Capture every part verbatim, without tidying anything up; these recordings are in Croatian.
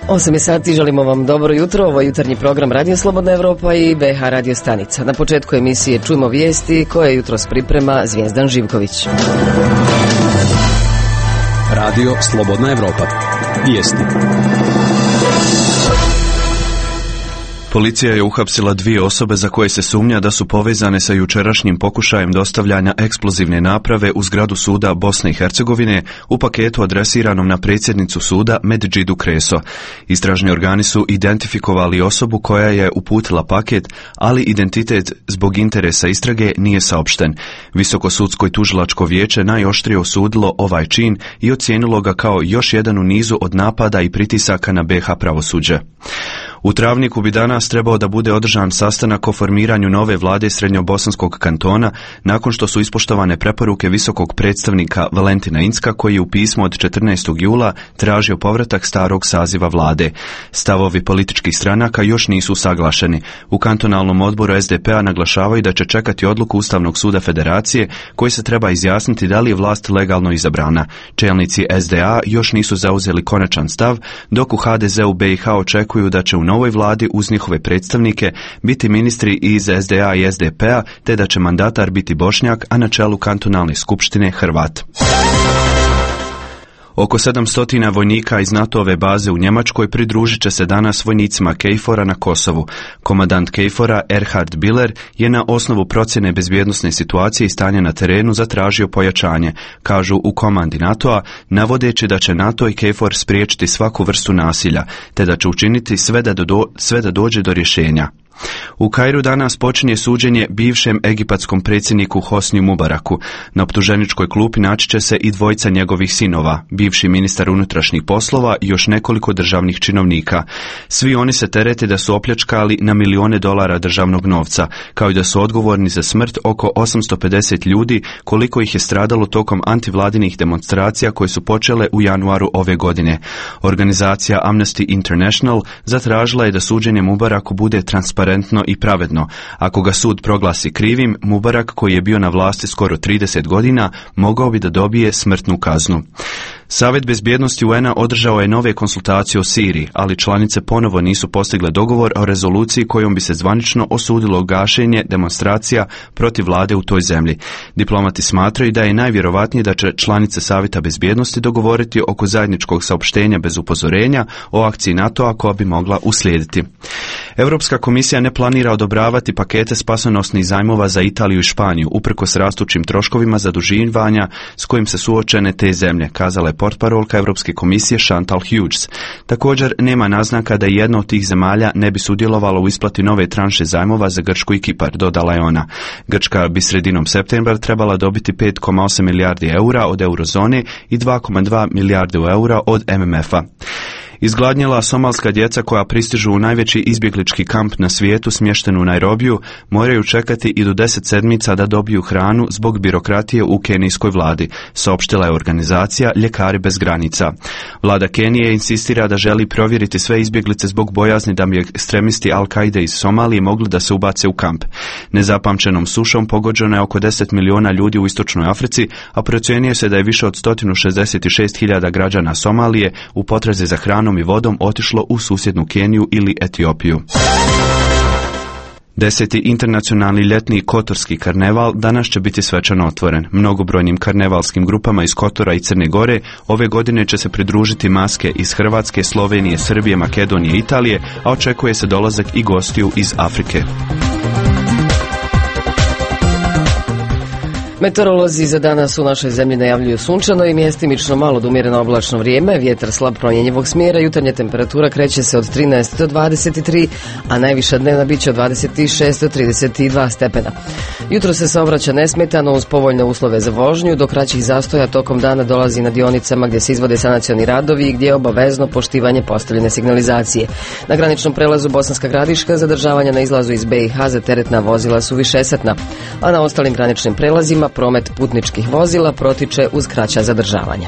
osam je sati, želimo vam dobro jutro. Ovo je jutarnji program Radio Slobodna Evropa i B H Radio stanica. Na početku emisije čujemo vijesti koje jutros priprema Zvijezdan Živković. Radio Slobodna Evropa. Vijesti. Policija je uhapsila dvije osobe za koje se sumnja da su povezane sa jučerašnjim pokušajem dostavljanja eksplozivne naprave u zgradu suda Bosne i Hercegovine u paketu adresiranom na predsjednicu suda Medžidu Kreso. Istražni organi su identifikovali osobu koja je uputila paket, ali identitet zbog interesa istrage nije saopšten. Visokosudsko i tužilačko vijeće najoštrije osudilo ovaj čin i ocijenilo ga kao još jedan u nizu od napada i pritisaka na B H pravosuđe. U Travniku bi danas trebao da bude održan sastanak o formiranju nove vlade Srednjobosanskog kantona nakon što su ispoštovane preporuke visokog predstavnika Valentina Incka koji je u pismu od četrnaestog jula tražio povratak starog saziva vlade. Stavovi političkih stranaka još nisu usaglašeni. U kantonalnom odboru S D P-a naglašavaju da će čekati odluku Ustavnog suda Federacije koji se treba izjasniti da li je vlast legalno izabrana. Čelnici S D A još nisu zauzeli konačan stav, dok u H D Z-u B i H očekuju da će u novoj vladi uz njihove predstavnike biti ministri iz S D A i S D P-a, te da će mandatar biti Bošnjak, a na čelu kantonalne skupštine Hrvat. Oko sedamsto vojnika iz NATO-ove baze u Njemačkoj pridružit će se danas vojnicima K F O R-a na Kosovu. Komandant K F O R-a Erhard Biller je na osnovu procjene bezbjednosne situacije i stanja na terenu zatražio pojačanje, kažu u komandi NATO-a, navodeći da će NATO i K F O R spriječiti svaku vrstu nasilja, te da će učiniti sve da, do, sve da dođe do rješenja. U Kairu danas počinje suđenje bivšem egipatskom predsjedniku Hosniju Mubaraku. Na optuženičkoj klupi naći će se i dvojica njegovih sinova, bivši ministar unutrašnjih poslova i još nekoliko državnih činovnika. Svi oni se terete da su opljačkali na milijone dolara državnog novca, kao i da su odgovorni za smrt oko osamsto pedeset ljudi, koliko ih je stradalo tokom antivladinih demonstracija koje su počele u januaru ove godine. Organizacija Amnesty International zatražila je da suđenje Mubaraku bude transparentno i pravedno. Ako ga sud proglasi krivim, Mubarak, koji je bio na vlasti skoro trideset godina, mogao bi da dobije smrtnu kaznu. Savjet bezbjednosti U N-a održao je nove konsultacije o Siriji, ali članice ponovo nisu postigle dogovor o rezoluciji kojom bi se zvanično osudilo gašenje demonstracija protiv vlade u toj zemlji. Diplomati smatraju da je najvjerovatnije da će članice Savjeta bezbjednosti dogovoriti oko zajedničkog saopštenja bez upozorenja o akciji NATO-a koja bi mogla uslijediti. Europska komisija ne planira odobravati pakete spasonosnih zajmova za Italiju i Španiju, uprkos rastućim troškovima zaduživanja s kojim se suočene te zemlje, kazala je portparolka Europske komisije Chantal Hughes. Također nema naznaka da jedna od tih zemalja ne bi sudjelovala u isplati nove tranše zajmova za Grčku i Kipar, dodala je ona. Grčka bi sredinom septembra trebala dobiti pet zarez osam milijardi eura od eurozone i dva zarez dva milijarde eura od M M F-a. Izgladnjela somalska djeca koja pristižu u najveći izbjeglički kamp na svijetu smješten u Nairobiju moraju čekati i do deset sedmica da dobiju hranu zbog birokratije u kenijskoj vladi, saopštila je organizacija Ljekari bez granica. Vlada Kenije insistira da želi provjeriti sve izbjeglice zbog bojazni da bi ekstremisti Al-Kaide iz Somalije mogli da se ubace u kamp. Nezapamćenom sušom pogođeno je oko deset miliona ljudi u istočnoj Africi, a procjenjuje se da je više od sto šezdeset šest hiljada građana Somalije u potrazi za hranom i vodom otišlo u susjednu Keniju ili Etiopiju. Deseti internacionalni ljetni kotorski karneval danas će biti svečano otvoren. Mnogobrojnim karnevalskim grupama iz Kotora i Crne Gore ove godine će se pridružiti maske iz Hrvatske, Slovenije, Srbije, Makedonije i Italije, a očekuje se dolazak i gostiju iz Afrike. Meteorolozi za danas u našoj zemlji najavljuju sunčano i mjestimično malo do umjereno oblačno vrijeme, vjetar slab promjenjivog smjera, jutarnja temperatura kreće se od trinaest do dvadeset tri, a najviša dnevna bit će od dvadeset šest do trideset dva stepena. Jutro se saobraća nesmetano uz povoljne uslove za vožnju, do kraćih zastoja tokom dana dolazi na dionicama gdje se izvode sanacioni radovi i gdje je obavezno poštivanje postavljene signalizacije. Na graničnom prelazu Bosanska Gradiška zadržavanja na izlazu iz B i H za teretna vozila su višesatna, a na ostalim graničnim prelazima promet putničkih vozila protiče uz kraća zadržavanja.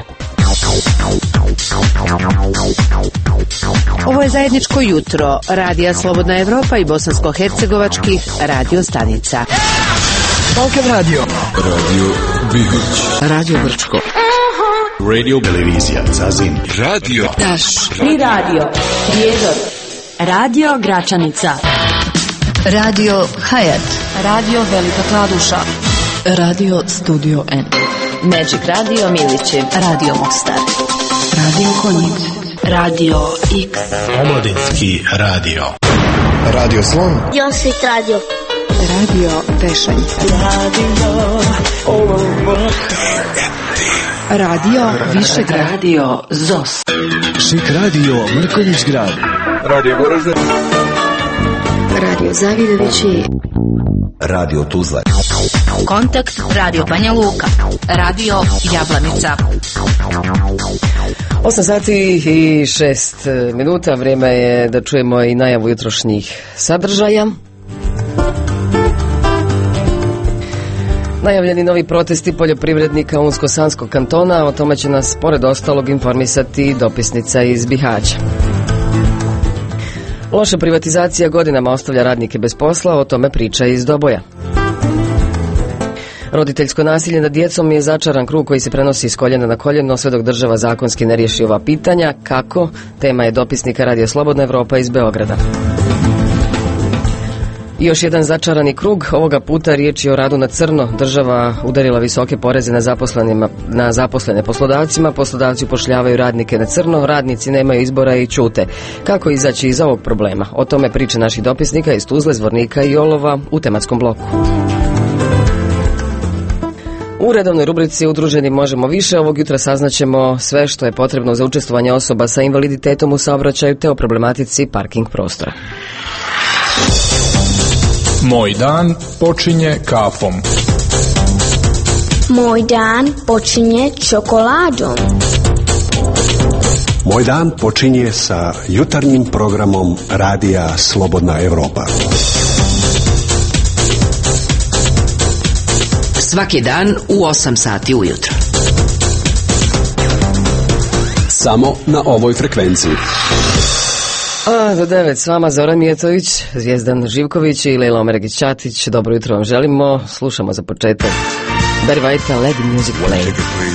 Ovo je zajedničko jutro Radija Slobodna Evropa i bosansko-hercegovačkih radio stanica. Balkan Radio, Radio Bihoć, Radio Brčko, Radio, televizija, Zazin, radio, Daš, i radio, Prijedor, radio Gračanica, radio Hayat, radio Velika Kladuša, radio Studio N, Magic Radio Milići, radio Mostar, radio Konjic, radio X, Omladinski radio, radio Slon, Josip Radio, radio Tešanj, radio radio Višegrad, radio Zos, Šik radio Mrkonjić Grad, radio Goražde, radio Zavidovići, radio Tuzla, Kontakt radio Banja Luka, radio Jablanica. osam sati i šest minuta, vrijeme je da čujemo i najavu jutrošnjih sadržaja. Najavljeni novi protesti poljoprivrednika Unsko-Sanskog kantona, o tome će nas pored ostalog informisati dopisnica iz Bihaća. Loša privatizacija godinama ostavlja radnike bez posla, o tome priča iz Doboja. Roditeljsko nasilje nad djecom je začaran krug koji se prenosi iz koljena na koljeno sve dok država zakonski ne riješi ova pitanja. Kako? Tema je dopisnika Radio Slobodna Evropa iz Beograda. I još jedan začarani krug, ovoga puta riječ je o radu na crno. Država udarila visoke poreze na, na zaposlene poslodavcima, poslodavci upošljavaju radnike na crno, radnici nemaju izbora i ćute. Kako izaći iz ovog problema? O tome priče naših dopisnika iz Tuzle, Zvornika i Olova u tematskom bloku. U redovnoj rubrici Udruženi možemo više ovog jutra saznaćemo sve što je potrebno za učestvovanje osoba sa invaliditetom u saobraćaju te o problematici parking prostora. Moj dan počinje kafom. Moj dan počinje čokoladom. Moj dan počinje sa jutarnjim programom Radija Slobodna Evropa. Svaki dan u osam sati ujutro. Samo na ovoj frekvenciji. A do devet s vama Zoran Mijetović, Zvijezdan Živković i Lejla Omeregić-Čatić. Dobro jutro vam želimo. Slušamo za početak Barry White, Let the Music Play.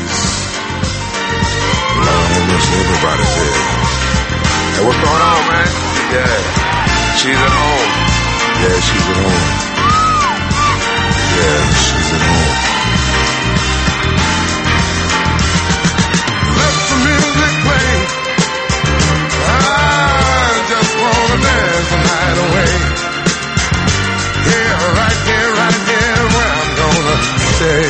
Hey, what's going on, man? Yeah, she's at home. Yeah, she's at home. Yeah, she's at home. Let the music play. I just wanna dance the night away. Yeah, right here, right here, where I'm gonna stay.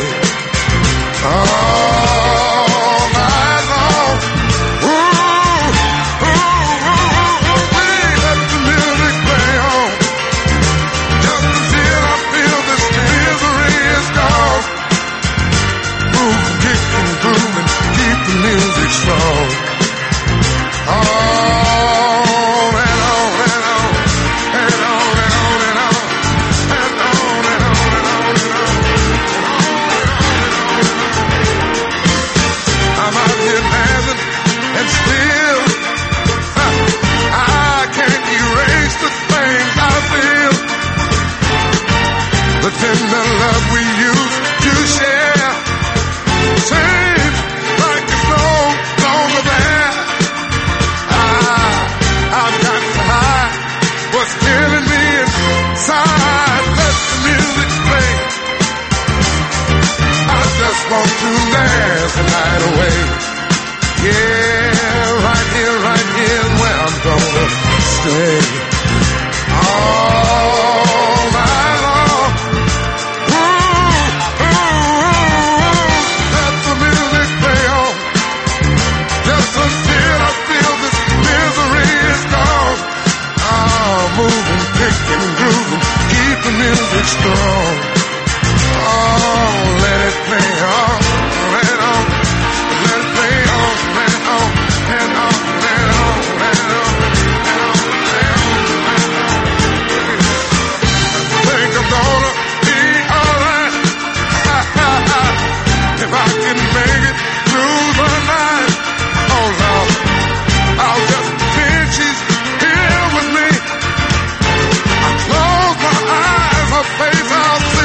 All night long. Ooh, ooh, ooh, ooh, please let the music play on. Just until I feel this misery is gone. Move, kick and groove and keep the music strong. On and on and on and on and on and on and on and on and on and on. I'm out here dancing and still I can't erase the things I feel. The tender love we used to share seems like it's no longer there. I've got to hide what's killing me inside. Let the music play. I just want to dance the night away. Yeah, right here, right here is where I'm gonna stay. All night long. Ooh, ooh, ooh. Let the music play on. Just until I feel this misery is gone. Oh, moving, kicking, grooving, keep the music strong. Oh, let it play on, let it on, let it play on, let it on, let it on, let it on, let it on, let it on, let it on, let it on. I think I'm gonna be alright if I can make it through the night. Oh Lord, I'll just pretend she's here with me. I close my eyes, her face I'll see.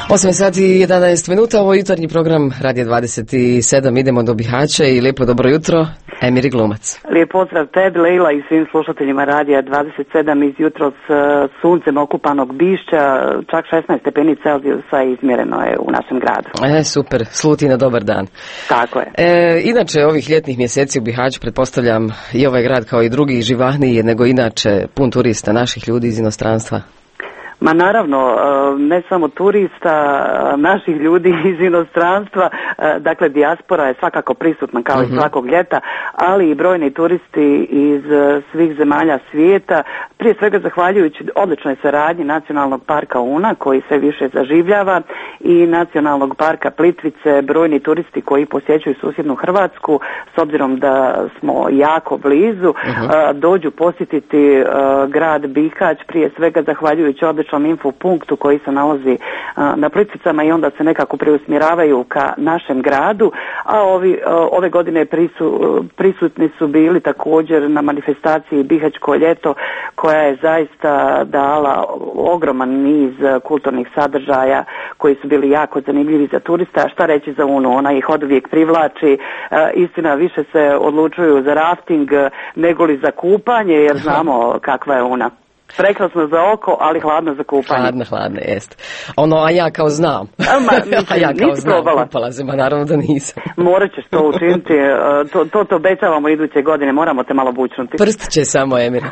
osam sati i jedanaest minuta, ovo je jutarnji program Radija dvadeset sedam, idemo do Bihaća i lijepo dobro jutro, Emir i Glumac. Lijep pozdrav tebi, Lejla, i svim slušateljima Radija dvadeset sedam iz jutro s suncem okupanog Bišća, čak šesnaest stepeni Celzijusa izmjereno je u našem gradu. E, super, sluti na dobar dan. Tako je. E, inače, ovih ljetnih mjeseci u Bihaću, pretpostavljam, i ovaj grad kao i drugi živahniji nego inače pun turista, naših ljudi iz inostranstva. Ma naravno, ne samo turista, naših ljudi iz inostranstva, dakle dijaspora je svakako prisutna kao mm-hmm. i svakog ljeta, ali i brojni turisti iz svih zemalja svijeta, prije svega zahvaljujući odličnoj saradnji Nacionalnog parka Una koji se više zaživljava i Nacionalnog parka Plitvice, brojni turisti koji posjećuju susjednu Hrvatsku, s obzirom da smo jako blizu, mm-hmm. dođu posjetiti grad Bihać, prije svega zahvaljujući odličnom infopunktu koji se nalazi a, na Plitvicama i onda se nekako preusmjeravaju ka našem gradu, a ovi, a, ove godine prisu, prisutni su bili također na manifestaciji Bihaćko ljeto koja je zaista dala ogroman niz kulturnih sadržaja koji su bili jako zanimljivi za turista. Šta reći za Unu, ona ih oduvijek privlači, a, istina više se odlučuju za rafting nego li za kupanje jer znamo kakva je Una. Prekrasno za oko, ali hladno za kupanje. Hladno, hladno, jest. Ono, a ja kao znam. Ma, mislim, a ja kao znam, probala. kupala se, ma naravno da nisam. Morat ćeš to učiniti, to, to, to obećavamo iduće godine, moramo te malo bučnuti. Prst će samo, Emir.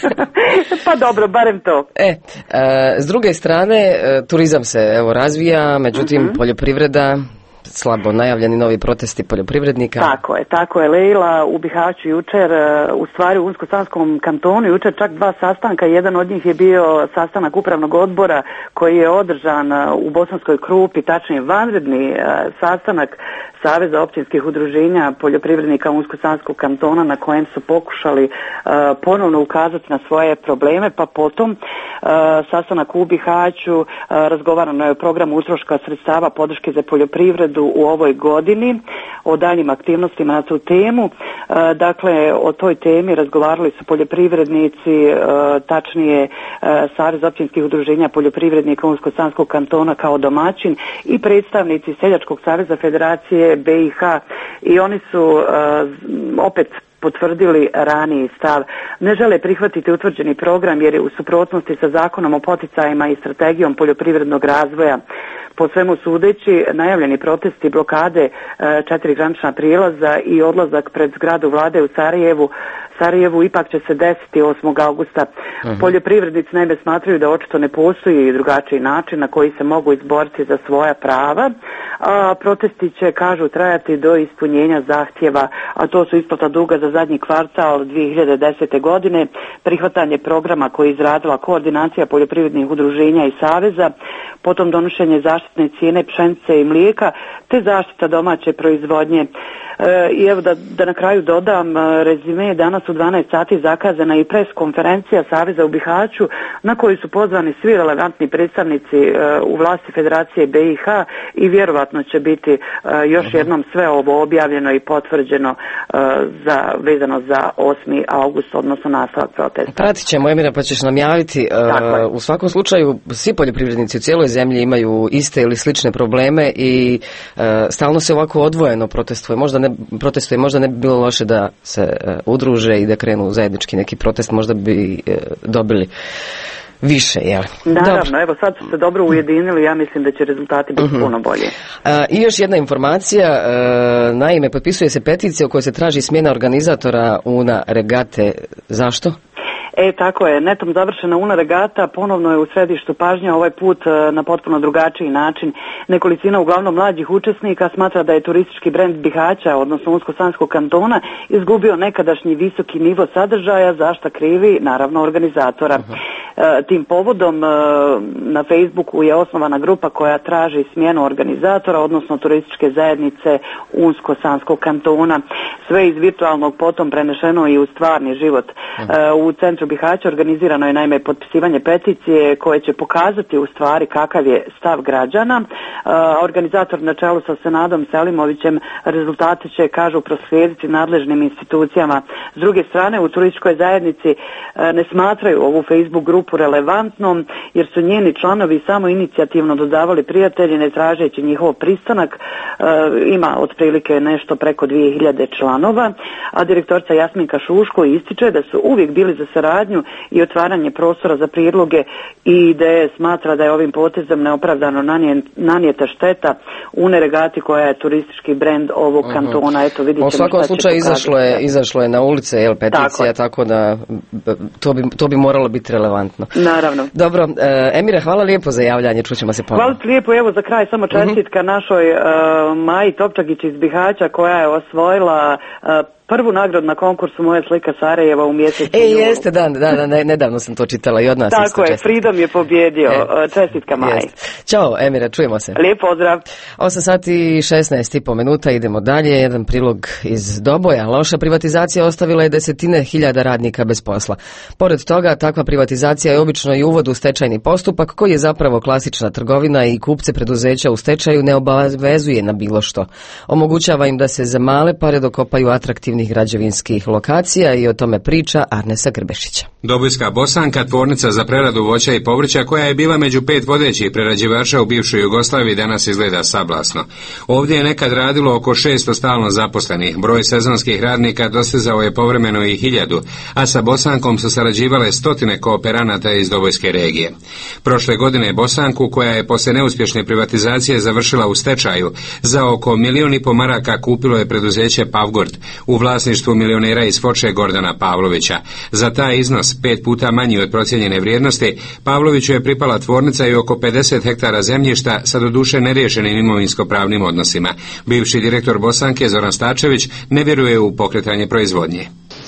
Pa dobro, barem to. E, e, s druge strane, turizam se evo razvija, međutim, mm-hmm. poljoprivreda, slabo najavljeni novi protesti poljoprivrednika. Tako je, tako je, Lejla, u Bihaću jučer, u stvari u Unsko-Sanskom kantonu, jučer čak dva sastanka, jedan od njih je bio sastanak upravnog odbora koji je održan u Bosanskoj Krupi, tačnije vanredni sastanak Saveza općinskih udruženja poljoprivrednika Unsko-Sanskog kantona na kojem su pokušali uh, ponovno ukazati na svoje probleme, pa potom uh, sastanak u Bihaću, uh, razgovarano je o programu utroška sredstava podrške za poljoprivredu u ovoj godini, o daljim aktivnostima na tu temu. Uh, dakle, o toj temi razgovarali su poljoprivrednici, uh, tačnije uh, Savez općinskih udruženja poljoprivrednika Unsko-Sanskog kantona kao domaćin i predstavnici Seljačkog saveza Federacije B i H i oni su uh, opet potvrdili raniji stav. Ne žele prihvatiti utvrđeni program jer je u suprotnosti sa zakonom o poticajima i strategijom poljoprivrednog razvoja. Po svemu sudeći, najavljeni protesti, blokade četiri granična prijelaza i odlazak pred zgradu vlade u Sarajevu Sarajevu ipak će se desiti osmog augusta. Uh-huh. Poljoprivrednici naime smatraju da očito ne postoji drugačiji način na koji se mogu izboriti za svoja prava, a protesti će, kažu, trajati do ispunjenja zahtjeva, a to su isplata duga za zadnji kvartal dvije hiljade desete. godine, prihvatanje programa koji je izradila koordinacija poljoprivrednih udruženja i saveza, potom donošenje zaštitne cijene pšenice i mlijeka, te zaštita domaće proizvodnje. E, I evo da, da na kraju dodam, rezime, danas u dvanaest sati zakazana i pres konferencija Saveza u Bihaću na koju su pozvani svi relevantni predstavnici e, u vlasti Federacije B i H i vjerovatno će biti e, još jednom sve ovo objavljeno i potvrđeno e, za, vezano za osmi august, odnosno nastavak protesta. Pratit ćemo, Emira, pa ćeš nam javiti. E, u svakom slučaju, svi poljoprivrednici u cijeloj zemlji imaju iste ili slične probleme i e, stalno se ovako odvojeno protestuje. Možda ne protestuje, možda ne bi bilo loše da se e, udruže i da krenu zajednički neki protest, možda bi e, dobili više, jel? Naravno, dobro. Evo sad su se dobro ujedinili, ja mislim da će rezultati biti uh-huh. puno bolje. A, I još jedna informacija, e, naime, potpisuje se peticija u kojoj se traži smjena organizatora Una regate. Zašto? E, tako je, netom završena Una regata ponovno je u središtu pažnje, ovaj put na potpuno drugačiji način. Nekolicina uglavnom mlađih učesnika smatra da je turistički brend Bihaća, odnosno Unsko-Sanskog kantona, izgubio nekadašnji visoki nivo sadržaja, za šta krivi, naravno, organizatora. Uh-huh. E, tim povodom e, na Facebooku je osnovana grupa koja traži smjenu organizatora, odnosno turističke zajednice Unsko-Sanskog kantona. Sve iz virtualnog potom prenešeno i u stvarni život. Uh-huh. E, u centru Bihaća organizirano je naime potpisivanje peticije koje će pokazati u stvari kakav je stav građana. Uh, organizator na čelu sa Senadom Selimovićem rezultate će, kažu, proslijediti nadležnim institucijama. S druge strane, u turističkoj zajednici uh, ne smatraju ovu Facebook grupu grupu relevantnom, jer su njeni članovi samo inicijativno dodavali prijatelji ne tražeći njihov pristanak. E, ima otprilike nešto preko dvije hiljade članova, a direktorica Jasminka Šuško ističe da su uvijek bili za saradnju i otvaranje prostora za prijedloge i ideje. Smatra da je ovim potezom neopravdano nanijeta šteta UNE regati koja je turistički brend ovog uh-huh. kantona. Eto, vidite. U svakom slučaju izašlo je, izašlo je na ulice, jel, peticija, tako, tako da to bi, to bi moralo biti relevantno. Naravno. Dobro, Emire, hvala lijepo za javljanje, čućemo se ponovno. Hvala lijepo, evo za kraj samo čestitka uh-huh. našoj uh, Maji Topčagić iz Bihaća koja je osvojila uh, prvu nagradu na konkursu Moja slika Sarajeva u mjesecu. E, jeste, da, da, da, ne, nedavno sam to čitala i od nas. Tako isto je, čestitka. Freedom je pobjedio. E, čestitka Maji. Ćao, Emire, čujemo se. Lijep pozdrav. osam sati i šesnaest i po minuta, idemo dalje. Jedan prilog iz Doboja. Loša privatizacija ostavila je desetine hiljada radnika bez posla. Pored toga, takva privatizacija je obično i uvod u stečajni postupak, koji je zapravo klasična trgovina i kupce preduzeća u stečaju ne obavezuje na bilo što. Omogućava im da se za male pare dokopaju atraktivnih građevinskih lokacija i o tome priča Arnesa Grbešića. Dobojska Bosanka, tvornica za preradu voća i povrća koja je bila među pet vodećih prerađivača u bivšoj Jugoslaviji, danas izgleda sablasno. Ovdje je nekad radilo oko šesto stalno zaposlenih, broj sezonskih radnika dostizao je povremeno i hiljadu, a sa Bosankom su sarađivale stotine kooperanata iz Dobojske regije. Prošle godine Bosanku, koja je poslije neuspješne privatizacije završila u stečaju, za oko milijun i po maraka kupilo je preduzeće Pavgord u vlasništvu milionera iz Foče Gordana Pavlovića. Za taj iznos, pet puta manji od procijenjene vrijednosti, Pavloviću je pripala tvornica i oko pedeset hektara zemljišta sa doduše neriješenim imovinsko-pravnim odnosima. Bivši direktor Bosanke Zoran Stačević ne vjeruje u pokretanje proizvodnje.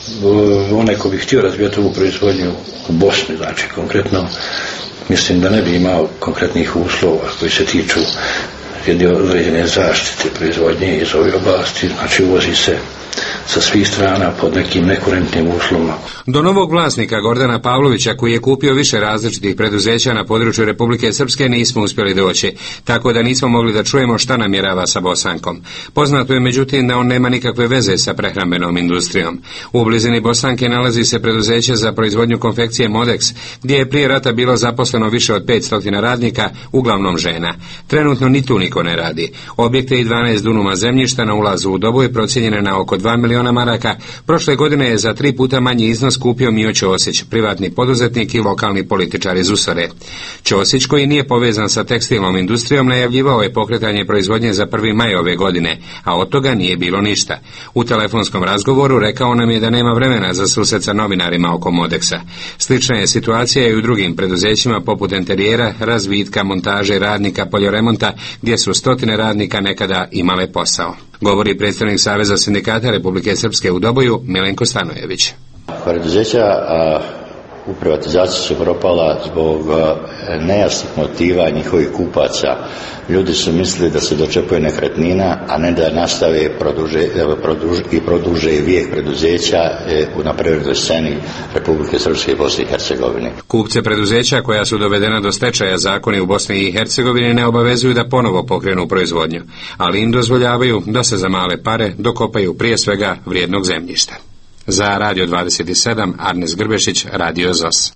Onaj ko bi htio razvijati ovu proizvodnju u Bosni, znači konkretno, mislim da ne bi imao konkretnih uslova koji se tiču jedne određene zaštite proizvodnje iz ove oblasti, znači uvozi se sa svih strana pod nekim nekurentnim uslovima. Do novog vlasnika Gordana Pavlovića, koji je kupio više različitih preduzeća na području Republike Srpske, nismo uspjeli doći, tako da nismo mogli da čujemo šta namjerava sa Bosankom. Poznato je međutim da on nema nikakve veze sa prehrambenom industrijom. U blizini Bosanke nalazi se preduzeće za proizvodnju konfekcije Modex, gdje je prije rata bilo zaposleno više od petsto radnika, uglavnom žena. Trenutno ni tu niko ne radi. Objekte i dvanaest dunuma zemljišta na ulazu u Doboj procijenjene na oko dva miliona maraka. Prošle godine je za tri puta manji iznos kupio Mio Ćosić, privatni poduzetnik i lokalni političar iz Usore. Ćosić, koji nije povezan sa tekstilnom industrijom, najavljivao je pokretanje proizvodnje za prvi maj ove godine, a od toga nije bilo ništa. U telefonskom razgovoru rekao nam je da nema vremena za susret sa novinarima oko Modexa. Slična je situacija i u drugim preduzećima poput enterijera, razvitka, montaže, radnika, poljoremonta, gdje su stotine radnika nekada imale posao. Govori predstavnik Saveza sindikata Republike Srpske u Doboju Milenko Stanojević. Preduzeća a, u privatizaciji su propala zbog a, nejasnih motiva njihovih kupaca. Ljudi su mislili da se dočepuje nekretnina, a ne da nastave produže, produž, i produže vijek preduzeća e, na privrednoj sceni Republike Srpske i Bosne i Hercegovine. Kupce preduzeća koja su dovedena do stečaja zakoni u Bosni i Hercegovini ne obavezuju da ponovo pokrenu proizvodnju, ali im dozvoljavaju da se za male pare dokopaju prije svega vrijednog zemljišta. Za Radio dvadeset sedam, Arnes Grbešić, Radio Z O S.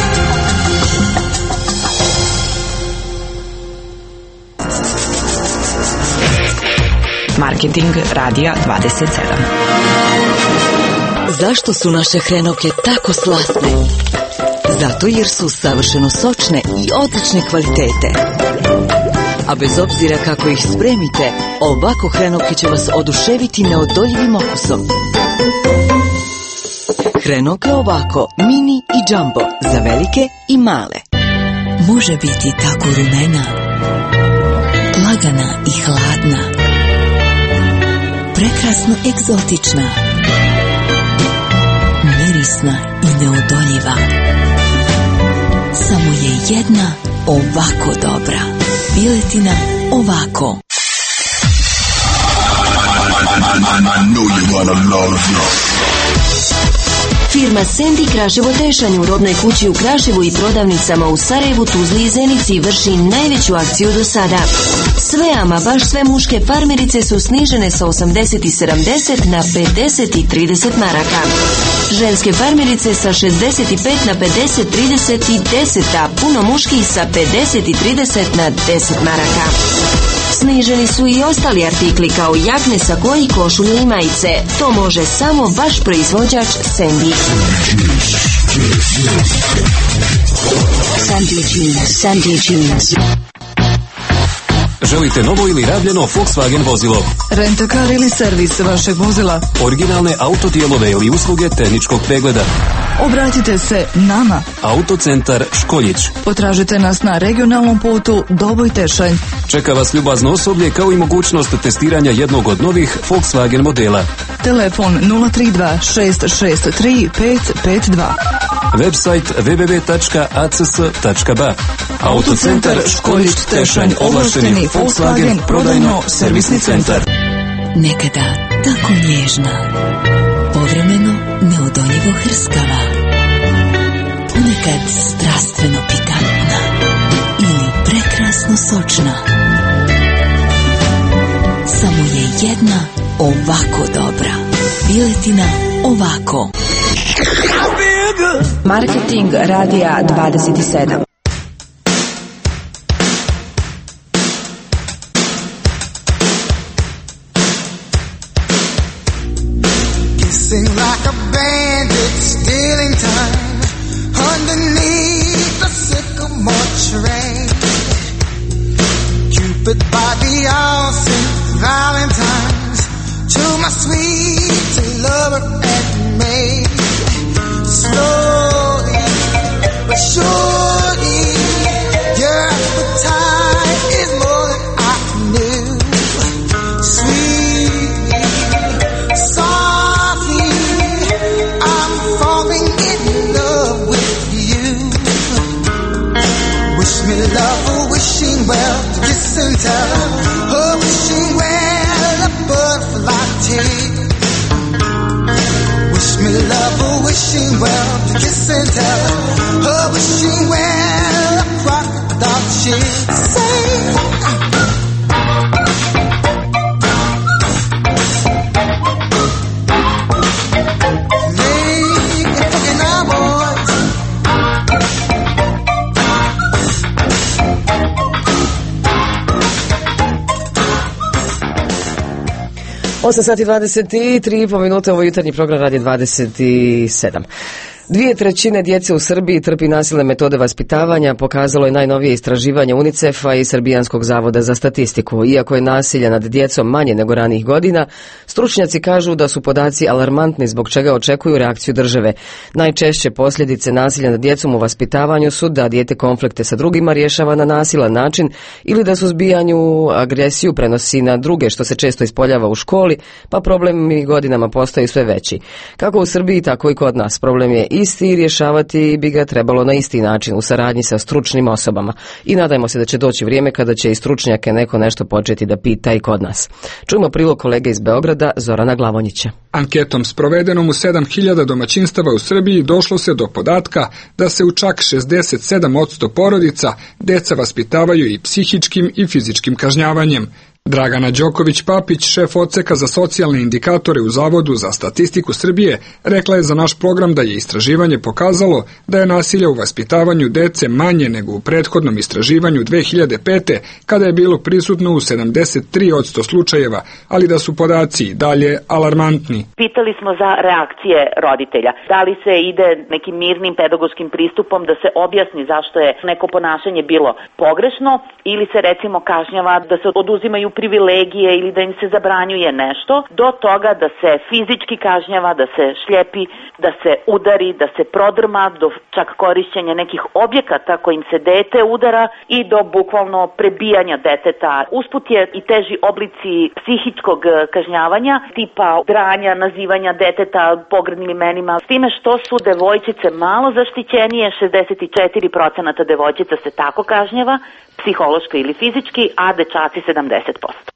Marketing Radija dvadeset sedam. Zašto su naše hrenovke tako slatne? Zato jer su savršeno sočne i odlične kvalitete. A bez obzira kako ih spremite, ovako hrenovke će vas oduševiti neodoljivim okusom. Hrenovke ovako, mini i džambo, za velike i male. Može biti tako rumena, lagana i hladna, prekrasno egzotična, mirisna i neodoljiva. Samo je jedna ovako dobra. Piletina ovako. Firma Sandy Kraševo Tešanje u robnoj kući u Kraševu i prodavnicama u Sarajevu, Tuzli i Zenici vrši najveću akciju do sada. Sve, ama baš sve muške farmerice su snižene sa osamdeset i sedamdeset na pedeset i trideset maraka. Ženske farmerice sa šezdeset i pet na pedeset, trideset i deset, a puno muških sa pedeset i trideset na deset maraka. Sniženi su i ostali artikli kao jakne, sakoji, košulje i majice. To može samo vaš proizvođač Sandy. Sandy Jeans, Sandy Jeans. Želite novo ili rabljeno Volkswagen vozilo? Rentakar ili servis vašeg vozila? Originalne autodijelove ili usluge tehničkog pregleda? Obratite se nama. Autocentar Školjić. Potražite nas na regionalnom putu Doboj Tešanj. Čeka vas ljubazno osoblje kao i mogućnost testiranja jednog od novih Volkswagen modela. Telefon nula tri dva šest šest tri pet pet dva. Website w w w tačka a c s tačka b a. Autocentar Školjić Tešanj, ovlašteni Volkswagen prodajno-servisni centar. Nekada tako nježna, povremeno neodoljivo hrskava, ponekad strastveno pikantna ili prekrasno sočna. Samo je jedna ovako dobra. Piletina ovako. Marketing Radija dvadeset sedam. Sing like a bandit, stealing time underneath the sycamore tree. Cupid by the all Saint Valentine's, to my sweet lover and me. Slowly but surely, your appetite is more than I knew. Sweetly, softly, I'm falling in love with you. Wish me love, oh wishing well, to kiss and tell, oh wishing well, a butterfly tea. Wish me love, oh wishing well, to kiss and tell, oh wishing well, a crocodile she'd say. osam sati dvadeset tri i po minute, ovo jutarnji program radi dvadeset sedam. Dvije trećine djece u Srbiji trpi nasilne metode vaspitavanja, pokazalo je najnovije istraživanje UNICEF-a i Srbijanskog zavoda za statistiku. Iako je nasilje nad djecom manje nego ranijih godina, stručnjaci kažu da su podaci alarmantni, zbog čega očekuju reakciju države. Najčešće posljedice nasilja nad djecom u vaspitavanju su da dijete konflikte sa drugima rješava na nasilan način ili da suzbijanju agresiju prenosi na druge, što se često ispoljava u školi, pa problemi godinama postaju sve veći. Kako u Srbiji, tako i kod nas. Problem je isti i rješavati bi ga trebalo na isti način u saradnji sa stručnim osobama. I nadajmo se da će doći vrijeme kada će i stručnjake neko nešto početi da pita i kod nas. Čujemo prilog kolege iz Beograda, Zorana Glavonjića. Anketom sprovedenom u sedam hiljada domaćinstava u Srbiji došlo se do podatka da se u čak šezdeset sedam posto porodica deca vaspitavaju i psihičkim i fizičkim kažnjavanjem. Dragana Đoković-Papić, šef odseka za socijalne indikatore u Zavodu za statistiku Srbije, rekla je za naš program da je istraživanje pokazalo da je nasilje u vaspitavanju dece manje nego u prethodnom istraživanju dve hiljade pete. kada je bilo prisutno u sedamdeset tri posto slučajeva, ali da su podaci dalje alarmantni. Pitali smo za reakcije roditelja. Da li se ide nekim mirnim pedagoškim pristupom da se objasni zašto je neko ponašanje bilo pogrešno ili se recimo kažnjava da se oduzimaju privilegije ili da im se zabranjuje nešto, do toga da se fizički kažnjava, da se šljepi, da se udari, da se prodrma, do čak korišćenja nekih objekata kojim se dete udara i do bukvalno prebijanja deteta. Usput je i teži oblici psihičkog kažnjavanja, tipa dranja, nazivanja deteta pogrdnim imenima, s time što su devojčice malo zaštićenije, šezdeset četiri posto devojčica se tako kažnjava, psihološki ili fizički, a dečaci sedamdeset posto.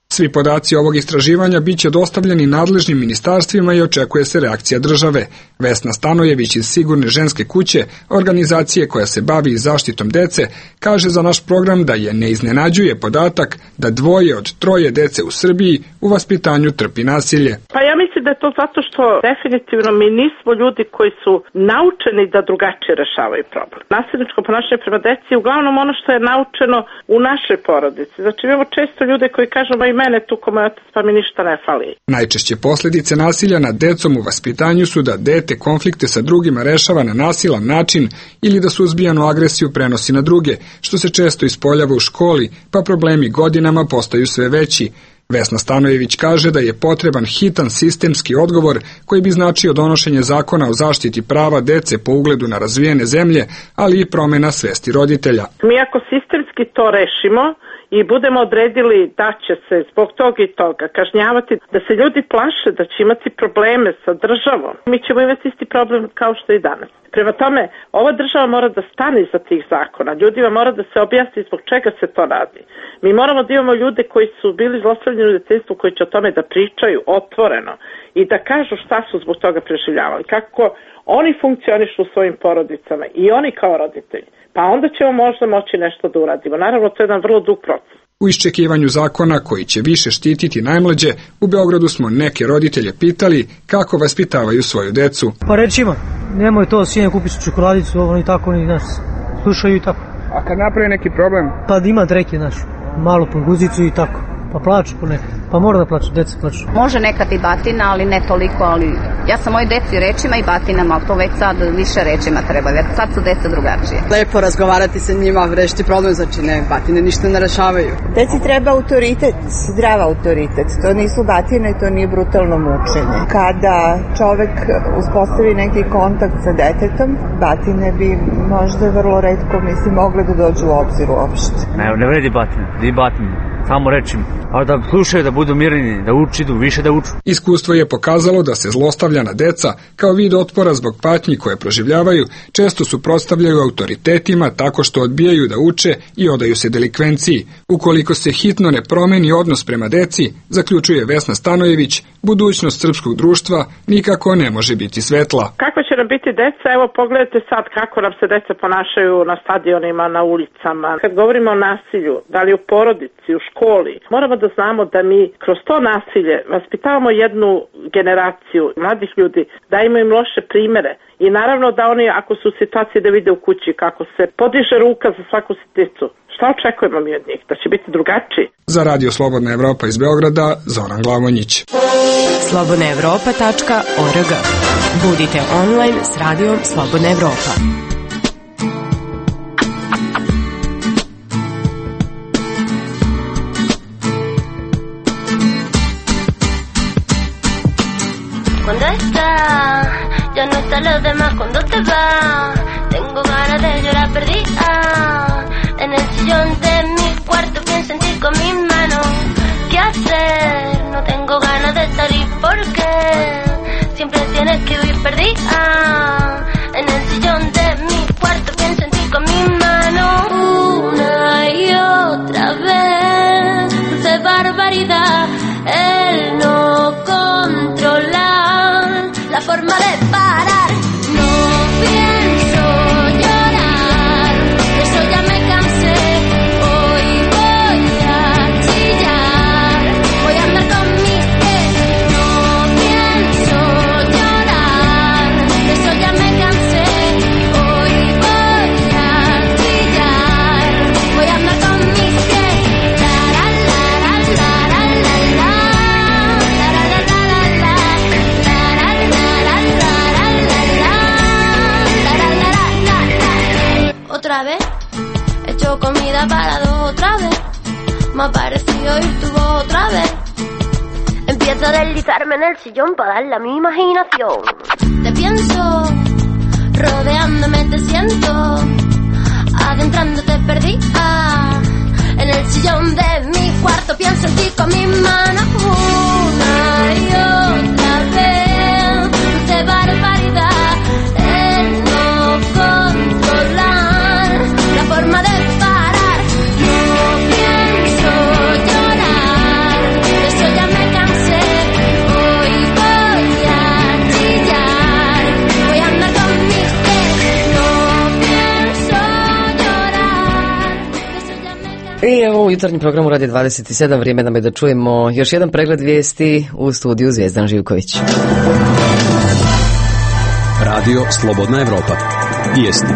Svi podaci ovog istraživanja bit će dostavljeni nadležnim ministarstvima i očekuje se reakcija države. Vesna Stanojević iz Sigurne ženske kuće, organizacije koja se bavi zaštitom dece, kaže za naš program da je ne iznenađuje podatak da dvoje od troje dece u Srbiji u vaspitanju trpi nasilje. Pa ja mislim da je to zato što definitivno mi nismo ljudi koji su naučeni da drugačije rešavaju problem. Nasilničko ponašanje prema deci je uglavnom ono što je naučeno u našoj porodici. Znači imamo često ljude koji kažu ma i mene tu ko moj otac pa mi ništa ne fali. Najčešće posljedice nasilja nad decom u vaspitanju su da dete konflikte sa drugima rešava na nasilan način ili da suzbijanu agresiju prenosi na druge, što se često ispoljava u školi, pa problemi godinama postaju sve veći. Vesna Stanojević kaže da je potreban hitan sistemski odgovor koji bi značio donošenje zakona o zaštiti prava dece po ugledu na razvijene zemlje, ali i promjena svesti roditelja. Mi ako sistemski to rešimo i budemo odredili da će se zbog toga i toga kažnjavati, da se ljudi plaše da će imati probleme sa državom, mi ćemo imati isti problem kao što i danas. Prema tome, ova država mora da stane iza tih zakona, ljudima mora da se objasni zbog čega se to radi. Mi moramo da imamo ljude koji su bili zlostavljeni u detinjstvu, koji će o tome da pričaju otvoreno i da kažu šta su zbog toga preživljavali, kako oni funkcionišu u svojim porodicama i oni kao roditelji. Pa onda ćemo možda moći nešto da uradimo. Naravno, to je jedan vrlo dug proces. U iščekivanju zakona koji će više štititi najmlađe, u Beogradu smo neke roditelje pitali kako vaspitavaju svoju decu. Pa recimo, nemoj to sine kupiti čokoladicu, ovo ni tako ni nas. Slušaju i tako. A kad napravi neki problem? Pa ima dreke naš, malo po guzicu i tako. Pa plaču ponekad. Pa mora da plaču, deca plaču. Može nekad i batina, ali ne toliko, ali ja sam moji deci rečima i batinama, ali to već sad više rečima treba, jer sad su deca drugačije. Lepo razgovarati sa njima, rešiti problem, znači ne, batine ništa ne rešavaju. Deci treba autoritet, zdrav autoritet, to nisu batine, to nije brutalno mučenje. Kada čovek uspostavi neki kontakt sa detetom, batine bi možda vrlo retko, mislim, mogle da dođu u obzir uopšte. Ne, ne vredi batine, di batine. Samo rečim, ali da slušaju, da budu mirni, da uči, da više da uču. Iskustvo je pokazalo da se zlostavljana deca, kao vid otpora zbog patnji koje proživljavaju, često suprotstavljaju autoritetima tako što odbijaju da uče i odaju se delikvenciji. Ukoliko se hitno ne promeni odnos prema deci, zaključuje Vesna Stanojević, budućnost srpskog društva nikako ne može biti svetla. Kakva će nam biti deca? Evo pogledajte sad kako nam se deca ponašaju na stadionima, na ulicama. Kad govorimo o nasilju, da li u porodici, u školi, moramo da znamo da mi kroz to nasilje vaspitavamo jednu generaciju mladih ljudi, dajemo im loše primere i naravno da oni ako su u situaciji da vide u kući kako se podiže ruka za svaku sitnicu, šta očekujemo mi od njih? Da će biti drugačiji? Za Radio Slobodna Evropa iz Beograda, Zoran Glavonjić. slobodna evropa tačka org. Budite online s radijom Slobodna Evropa. Cuando está, ya no están los demás cuando te vas. Tengo ganas de llorar perdida. En el sillón de mi cuarto pienso en ti con mis manos. ¿Qué hacer? No tengo ganas de salir porque siempre tienes que vivir perdida. En el sillón de mi cuarto pienso en ti con mis manos. Una y otra vez, dulce barbaridad. Él no controla la forma de parar. No pienso llorar, de eso ya me cansé. Hoy voy a chillar, voy a andar con mis pies. No pienso llorar, de eso ya me cansé. Hoy voy a chillar, voy a andar con mis pies. La la la la la la la la. Otra vez, he hecho comida para dos otra vez. Me ha parecido oír tu voz otra vez. Empiezo a deslizarme en el sillón para darle a mi imaginación. Te pienso, rodeándome te siento, adentrándote perdida. En el sillón de mi cuarto pienso en ti con mis manos. Una y otra vez, dulce barbaridad. El no controlar la forma de parar. No pienso llorar, jutarnjem programu Radio dvadeset sedam. Vrijeme nam je da čujemo još jedan pregled vijesti u studiju Zvijezdan Živković. Radio Slobodna Evropa. Vijesti.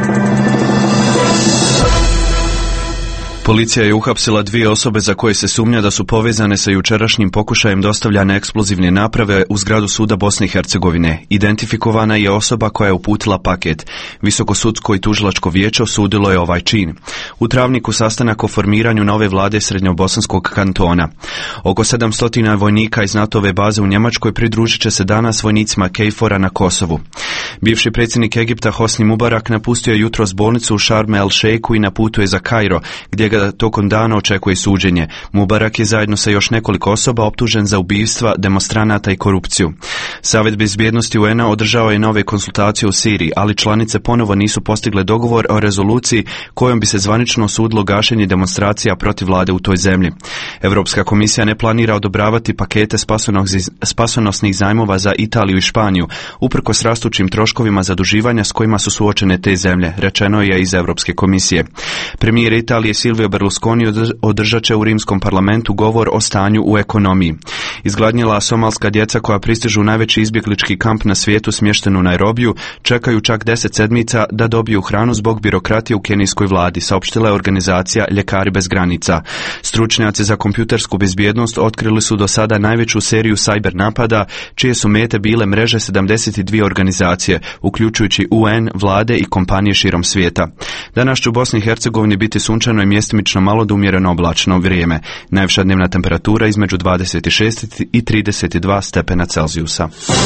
Policija je uhapsila dvije osobe za koje se sumnja da su povezane sa jučerašnjim pokušajem dostavljanja eksplozivne naprave u zgradu suda Bosne i Hercegovine. Identifikovana je osoba koja je uputila paket. Visokosudsko i tužilačko vijeće osudilo je ovaj čin. U travniku sastanak o formiranju nove vlade Srednjobosanskog kantona. Oko sedamsto vojnika iz NATO-ve baze u Njemačkoj pridružit će se danas vojnicima Kejfora na Kosovu. Bivši predsjednik Egipta Hosni Mubarak napustio je jutros bolnicu u Šarm el Šejku i na putu je za Kairo, gdje ga tokom dana očekuje suđenje. Mubarak je zajedno sa još nekoliko osoba optužen za ubijstva, demonstranata i korupciju. Savjet bezbjednosti U N-a održao je nove konsultacije u Siriji, ali članice ponovo nisu postigle dogovor o rezoluciji kojom bi se zvanično osudilo gašenje demonstracija protiv vlade u toj zemlji. Europska komisija ne planira odobravati pakete spasonosnih zajmova za Italiju i Španiju, uprkos rastućim troškovima zaduživanja s kojima su suočene te zemlje, rečeno je iz Europske komisije. Premijer Italije Silvio Berlusconi održat će u rimskom parlamentu govor o stanju u ekonomiji. Izgladnjela somalska djeca koja pristižu u najveći izbjeglički kamp na svijetu smješten u Nairobiju čekaju čak deset sedmica da dobiju hranu zbog birokratije u kenijskoj vladi, saopštila je organizacija Ljekari bez granica. Stručnjaci za kompjutersku bezbjednost otkrili su do sada najveću seriju sajber napada, čije su mete bile mreže sedamdeset dvije organizacije, uključujući U N, vlade i kompanije širom svijeta. Danas će u Bosni i Hercegovini biti sunčano i mjestimično malo do umjereno oblačno vrijeme. Najviša dnevna temperatura između dvadeset šest i trideset dva stepena Celzijusa.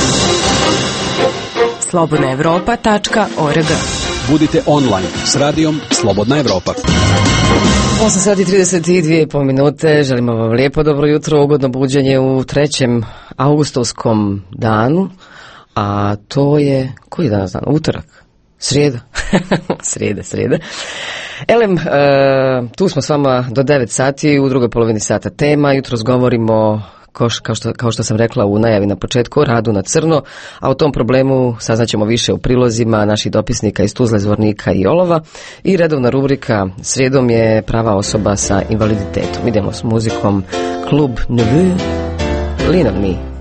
slobodna evropa tačka org. Budite online s radijom Slobodna Evropa. osam sati i trideset dvije minute. Želimo vam lijepo dobro jutro, ugodno buđenje u trećem augustovskom danu, a to je, koji danas dan? Utorak? Srijeda. srijede, srijede. Elem, e, tu smo s vama do devet sati, u drugoj polovini sata tema. Jutros govorimo, kao što, kao što sam rekla u najavi na početku, o radu na crno, a o tom problemu saznaćemo više u prilozima naših dopisnika iz Tuzle, Zvornika i Olova. I redovna rubrika srijedom je prava osoba sa invaliditetom. Idemo s muzikom Klub Neveu, Lean on Me.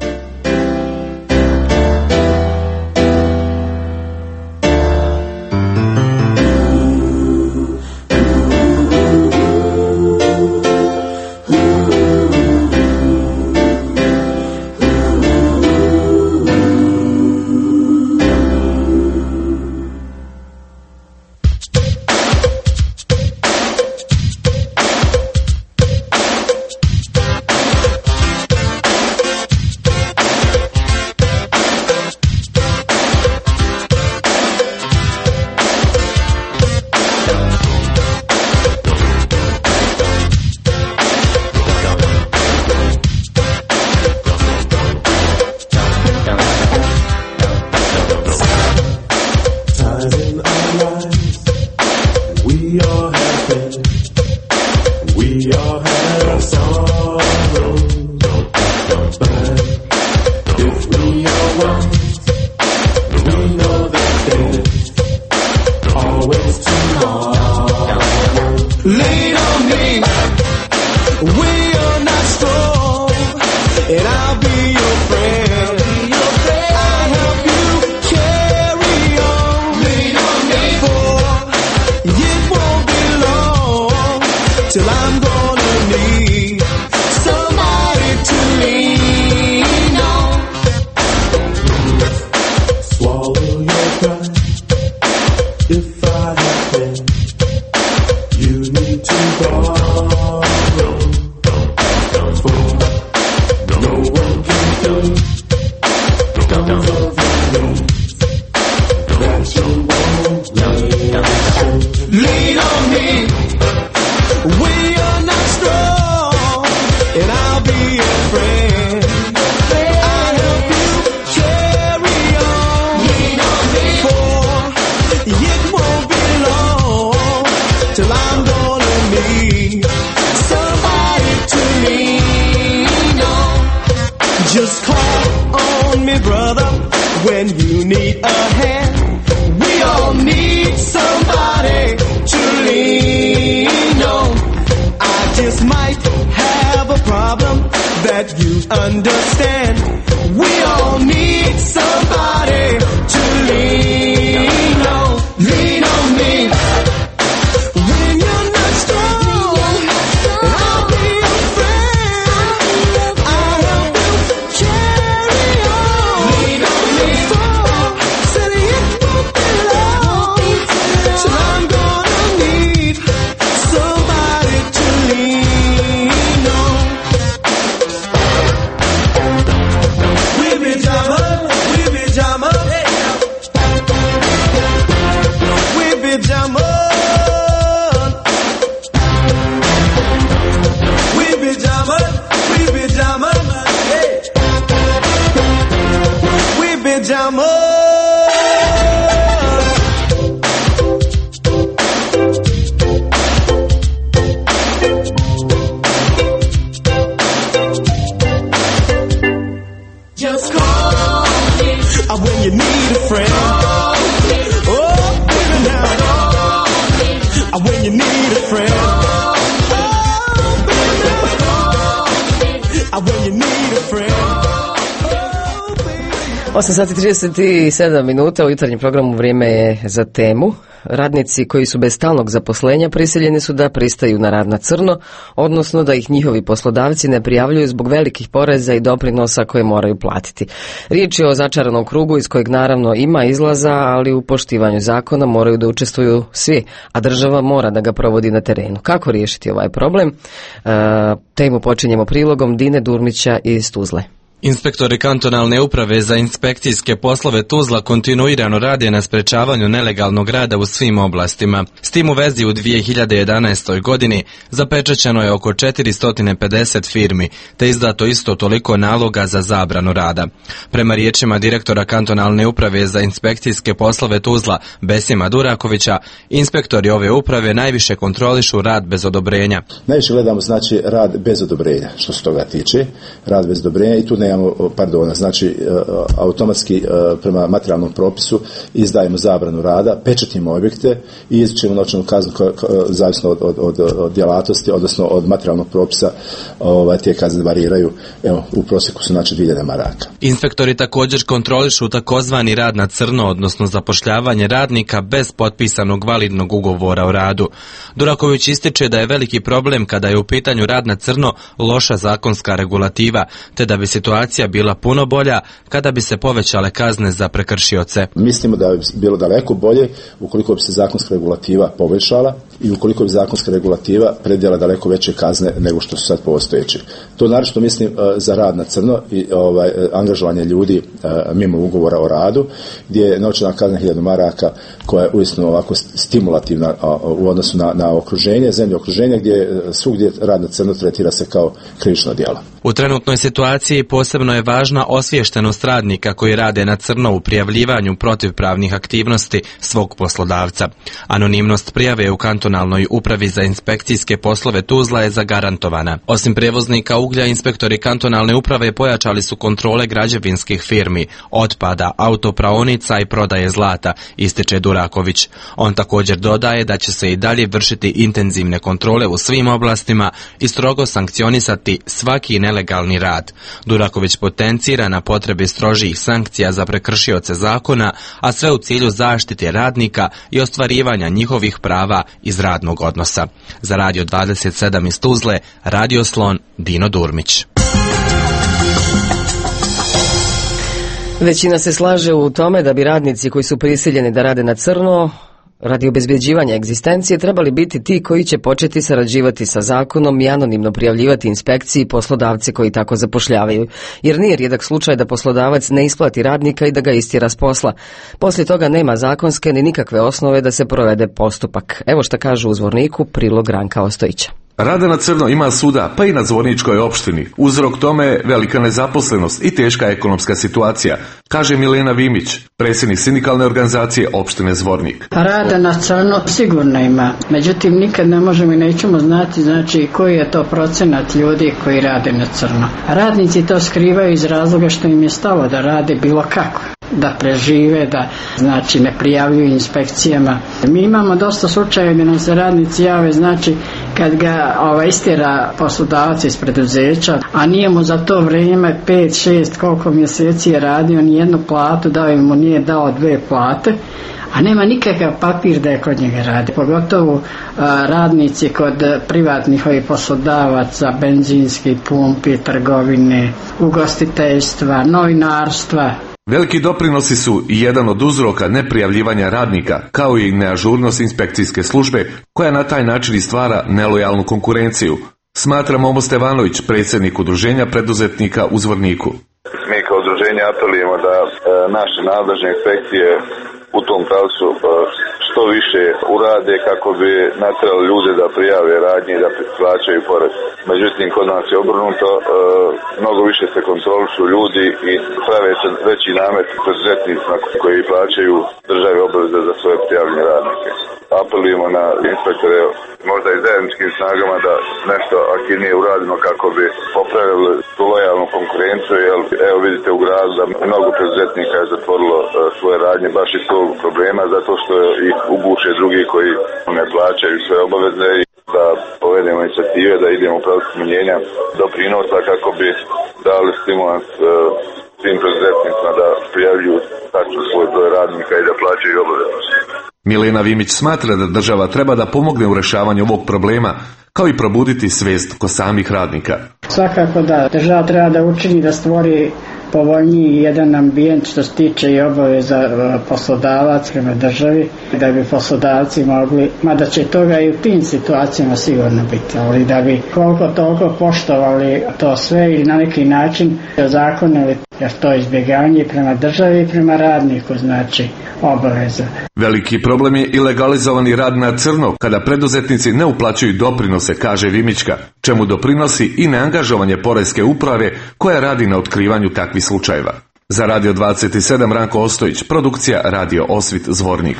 Just call on me, brother, when you need a hand. We all need somebody to lean when you need a friend. When you need a friend. osam sati trideset sedam minuta u jutarnjem programu vrijeme je za temu. Radnici koji su bez stalnog zaposlenja prisiljeni su da pristaju na rad na crno, odnosno da ih njihovi poslodavci ne prijavljuju zbog velikih poreza i doprinosa koje moraju platiti. Riječ je o začaranom krugu iz kojeg naravno ima izlaza, ali u poštivanju zakona moraju da učestvuju svi, a država mora da ga provodi na terenu. Kako riješiti ovaj problem? E, temu počinjemo prilogom Dine Durmića iz Tuzle. Inspektori kantonalne uprave za inspekcijske poslove Tuzla kontinuirano rade na sprečavanju nelegalnog rada u svim oblastima. S tim u vezi u dvije hiljade jedanaestoj. godini zapečaćeno je oko četiristo pedeset firmi, te izdato isto toliko naloga za zabranu rada. Prema riječima direktora kantonalne uprave za inspekcijske poslove Tuzla, Besima Durakovića, inspektori ove uprave najviše kontrolišu rad bez odobrenja. Najviše gledamo znači rad bez odobrenja, što se toga tiče, rad bez odobrenja i tu ne pardon, znači automatski prema materijalnom propisu izdajemo zabranu rada, pečatimo objekte i izričemo novčanu kaznu zavisno od, od, od, od djelatnosti, odnosno od materijalnog propisa, ovaj, te kazne variraju, evo, u prosjeku su znači dvije hiljade maraka. Inspektori također kontrolišu takozvani rad na crno, odnosno zapošljavanje radnika bez potpisanog validnog ugovora o radu. Duraković ističe da je veliki problem kada je u pitanju rad na crno loša zakonska regulativa, te da bi situacija bila puno bolja kada bi se povećale kazne za prekršioce. Mislimo da bi bilo daleko bolje ukoliko bi se zakonska regulativa povećala i ukoliko bi zakonska regulativa predjela daleko veće kazne nego što su sad postojeće. To naročito mislim za rad na crno i ovaj, angažovanje ljudi mimo ugovora o radu, gdje je novčana kazna hiljadu maraka koja je uistinu ovako stimulativna u odnosu na, na okruženje, zemlje okruženja, gdje svugdje rad na crno tretira se kao krivično djelo. U trenutnoj situaciji posebno je važna osviještenost radnika koji rade na crno u prijavljivanju protivpravnih aktivnosti svog poslodavca. Anonimnost prijave u kantonalnoj upravi za inspekcijske poslove Tuzla je zagarantovana. Osim prevoznika uglja, inspektori kantonalne uprave pojačali su kontrole građevinskih firmi, otpada, autopraonica i prodaje zlata, ističe Duraković. On također dodaje da će se i dalje vršiti intenzivne kontrole u svim oblastima i strogo sankcionisati svaki nelegalni rad. Duraković potencira na potrebi strožijih sankcija za prekršioce zakona, a sve u cilju zaštite radnika i ostvarivanja njihovih prava iz radnog odnosa. Za Radio dvadeset sedam iz Tuzle, Radio Slon, Dino Durmić. Većina se slaže u tome da bi radnici koji su prisiljeni da rade na crno radi obezbjeđivanja egzistencije trebali biti ti koji će početi sarađivati sa zakonom i anonimno prijavljivati inspekciji poslodavce koji tako zapošljavaju, jer nije rijedak slučaj da poslodavac ne isplati radnika i da ga istjera s posla. Poslije toga nema zakonske ni nikakve osnove da se provede postupak. Evo šta kaže u Zvorniku prilog Ranka Ostojića. Rada na crno ima svuda, pa i na Zvorničkoj opštini. Uzrok tome je velika nezaposlenost i teška ekonomska situacija, kaže Milena Vimić, predsjednik sindikalne organizacije opštine Zvornik. Rada na crno sigurno ima, međutim nikad ne možemo i nećemo znati znači koji je to procenat ljudi koji rade na crno. Radnici to skrivaju iz razloga što im je stalo da rade bilo kako, da prežive, da znači ne prijavljuju inspekcijama. Mi imamo dosta slučajeva gdje nam se radnici jave, znači kad ga ovaj, istjera poslodavac iz preduzeća, a nije mu za to vrijeme pet, šest, koliko mjeseci je radio, ni jednu platu, dao mu nije dao dve plate, a nema nikakav papir da je kod njega radi. Pogotovo a, radnici kod privatnih ovih poslodavaca, benzinski pumpi, trgovine, ugostiteljstva, novinarstva. Veliki doprinosi su i jedan od uzroka neprijavljivanja radnika, kao i neažurnost inspekcijske službe, koja na taj način stvara nelojalnu konkurenciju, smatra Momo Stevanović, predsjednik udruženja preduzetnika u Zvorniku. Mi kao udruženje apelujemo da e, naše nadležne inspekcije u tom pravcu e, što više urade kako bi natjerali ljude da prijave radnje i da plaćaju porez. Međutim, kod nas je obrnuto, e, mnogo više se kontrolišu ljudi i prave se veći namet preduzetnicima koji plaćaju državi obaveze za svoje prijavljene radnike. apelujemo na inspektore, možda i zajedničkim snagama, da nešto aktivnije uradimo kako bi popravili tu lojalnu konkurenciju, jer evo vidite u gradu da mnogo preduzetnika je zatvorilo uh, svoje radnje baš iz tog problema, zato što ih uguše drugi koji ne plaćaju sve obaveze i da povedemo inicijative, da idemo u pravcu smanjenja doprinosa kako bi dali stimulans uh, svim preduzetnicima da prijavljuju tačno svoj broj radnika i da plaćaju obaveze. Milena Vimić smatra da država treba da pomogne u rešavanju ovog problema, kao i probuditi svest kod samih radnika. Svakako da država treba da učini da stvori povoljniji jedan ambijent što se tiče i obaveza poslodavac prema državi, da bi poslodavci mogli, mada će toga i u tim situacijama sigurno biti, ali da bi koliko toliko poštovali to sve i na neki način ozakonili, jer to izbjegavanje prema državi i prema radniku znači obaveza. Veliki problem je i legalizovani rad na crno, kada preduzetnici ne uplaćuju doprinose, kaže Vimićka, čemu doprinosi i neangažovanje poreske uprave koja radi na otkrivanju takvih slučajeva. Za Radio dvadeset sedam Ranko Ostojić, produkcija Radio Osvit Zvornik.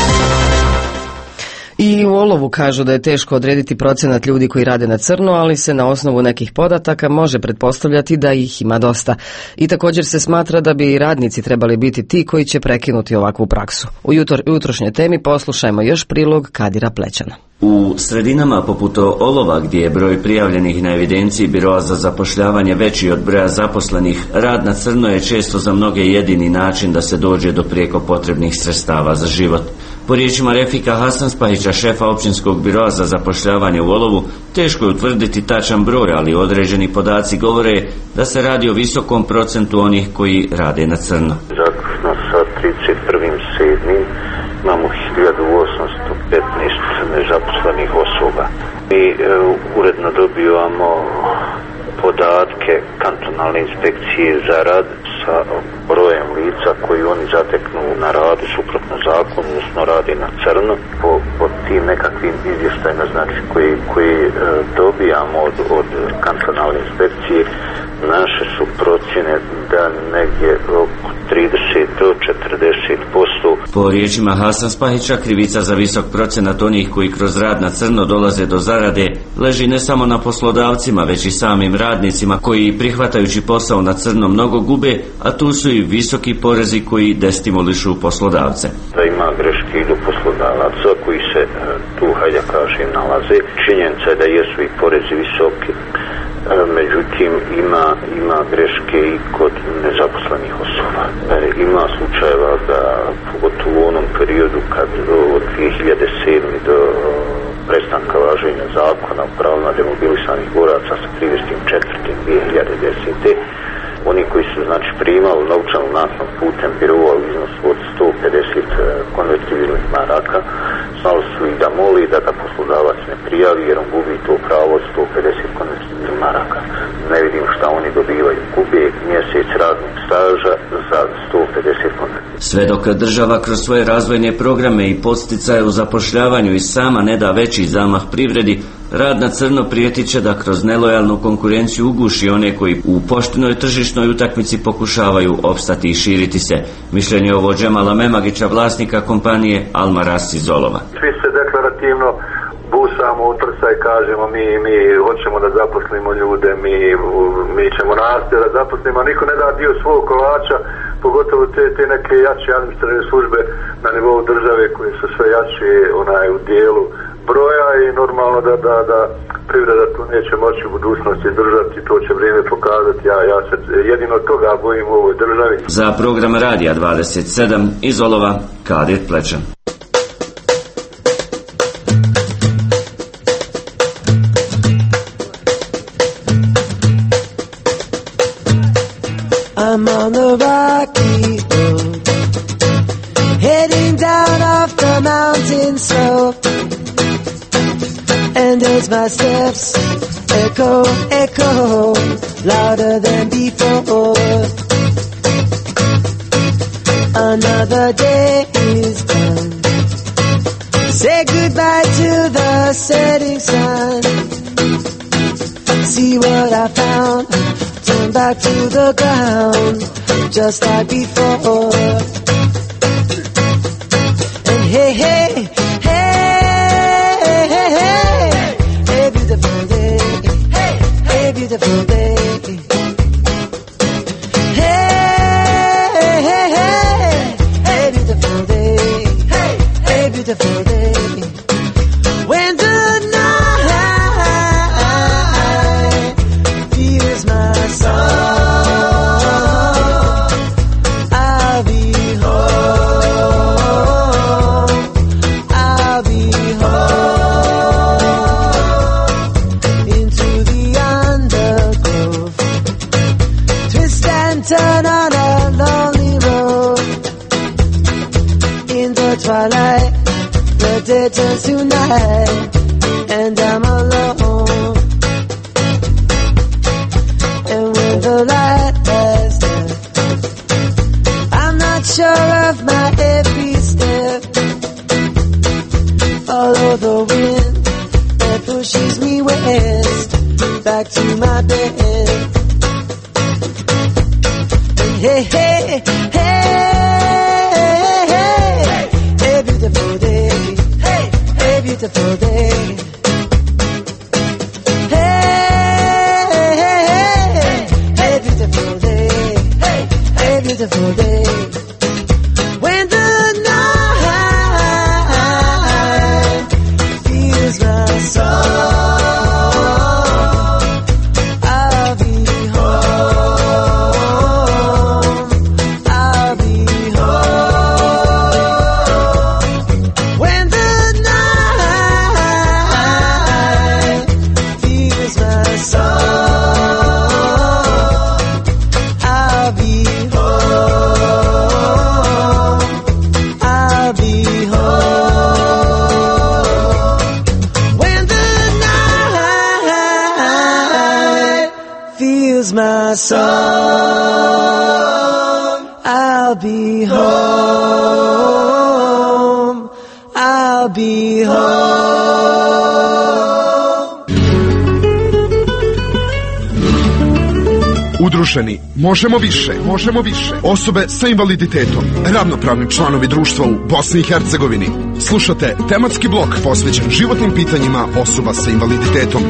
I u Olovu kažu da je teško odrediti procenat ljudi koji rade na crno, ali se na osnovu nekih podataka može pretpostavljati da ih ima dosta. I također se smatra da bi i radnici trebali biti ti koji će prekinuti ovakvu praksu. U jutor, jutrošnjoj temi poslušajmo još prilog Kadira Plećana. U sredinama poput Olova, gdje je broj prijavljenih na evidenciji biroa za zapošljavanje veći od broja zaposlenih, rad na crno je često za mnoge jedini način da se dođe do prijeko potrebnih sredstava za život. Po riječima Refika Hasanspahića, šefa općinskog biroa za zapošljavanje u Olovu, teško je utvrditi tačan broj, ali određeni podaci govore da se radi o visokom procentu onih koji rade na crno. Zaključno sa trideset prvim sedmim imamo hiljadu osamsto petnaest nezaposlenih osoba. Mi e, uredno dobivamo podatke kantonalne inspekcije za rad sa brojem lica koji oni zateknu na radu suprotno zakonu, odnosno radi na crno. Po, po tim nekakvim izvještajima znači, koji, koji e, dobijamo od, od kantonalne inspekcije, naše su procjene da negdje oko trideset do četrdeset posto. Po riječima Hasanspahića, krivica za visok procenat onih koji kroz rad na crno dolaze do zarade leži ne samo na poslodavcima, već i samim radnicima koji prihvatajući posao na crno mnogo gube, a tu su i visoki porezi koji destimulišu poslodavce. Da ima greške i do poslodavaca koji se tu, hajde kažem, nalaze. Činjenica je da jesu i porezi visoki, međutim ima, ima greške i kod nezaposlenih osoba. Ima slučajeva da pogotovo u onom periodu kad od dvije hiljade sedme do prestanka važenja zakona o pravima demobilisanih boraca sa trideset četvrtim dvije hiljade desete oni koji su znači primali novčanu naknadu putem biroa u iznosu od sto pedeset konvertibilnih maraka, znali su i da moli da ga poslodavac ne prijavi jer on gubi to pravo od sto pedeset konvertibilnih maraka. Ne vidim šta oni dobivaju. Gube mjesec radnog staža za sto pedeset konvertibilnih. Sve dok država kroz svoje razvojne programe i podsticaje u zapošljavanju i sama ne da veći zamah privredi, rad na crno prijetit će da kroz nelojalnu konkurenciju uguši one koji u poštenoj tržišnoj utakmici pokušavaju opstati i širiti se. Mišljenje ovo Džemala Memagića, vlasnika kompanije Almaras iz Olova. Svi se deklarativno busamo u prsa i kažemo mi, mi hoćemo da zaposlimo ljude, mi, mi ćemo nastaviti da zaposlimo, a niko ne da dio svog kolača, pogotovo te, te neke jače administrativne službe na nivou države koje su sve jače onaj, u dijelu broja i normalno da, da, da privreda tu neće moći u budućnosti držati, to će vrijeme pokazati, ja, ja se jedino toga bojim u ovoj državi. Za program Radija dvadeset sedam iz Olova, Kadir Plečan. I'm on the rocky road, heading down off the mountain slope, and as my steps echo, echo, louder than before, another day is done, say goodbye to the setting sun, see what I found, turn back to the ground, just like before. And hey, hey, hey, When the night feels my soul, I'll be home, I'll be home, into the undergrowth, twist and turn on a lonely road, in the twilight, the day turns to night, and I'm alone. And when the light has left, I'm not sure of my every step. Follow the wind that pushes me west, back to my bed. And hey, hey, hey, hey, hey, beautiful day, hey, hey, beautiful day. Beautiful day, when the night feels my soul, I'll be home, I'll be home, when the night feels my soul, I'll be my song, I'll be home, I'll be home. Udruženi možemo više, možemo više. Osobe sa invaliditetom, ravnopravni članovi društva u Bosni i Hercegovini. Slušate tematski blok posvećen životnim pitanjima osoba sa invaliditetom.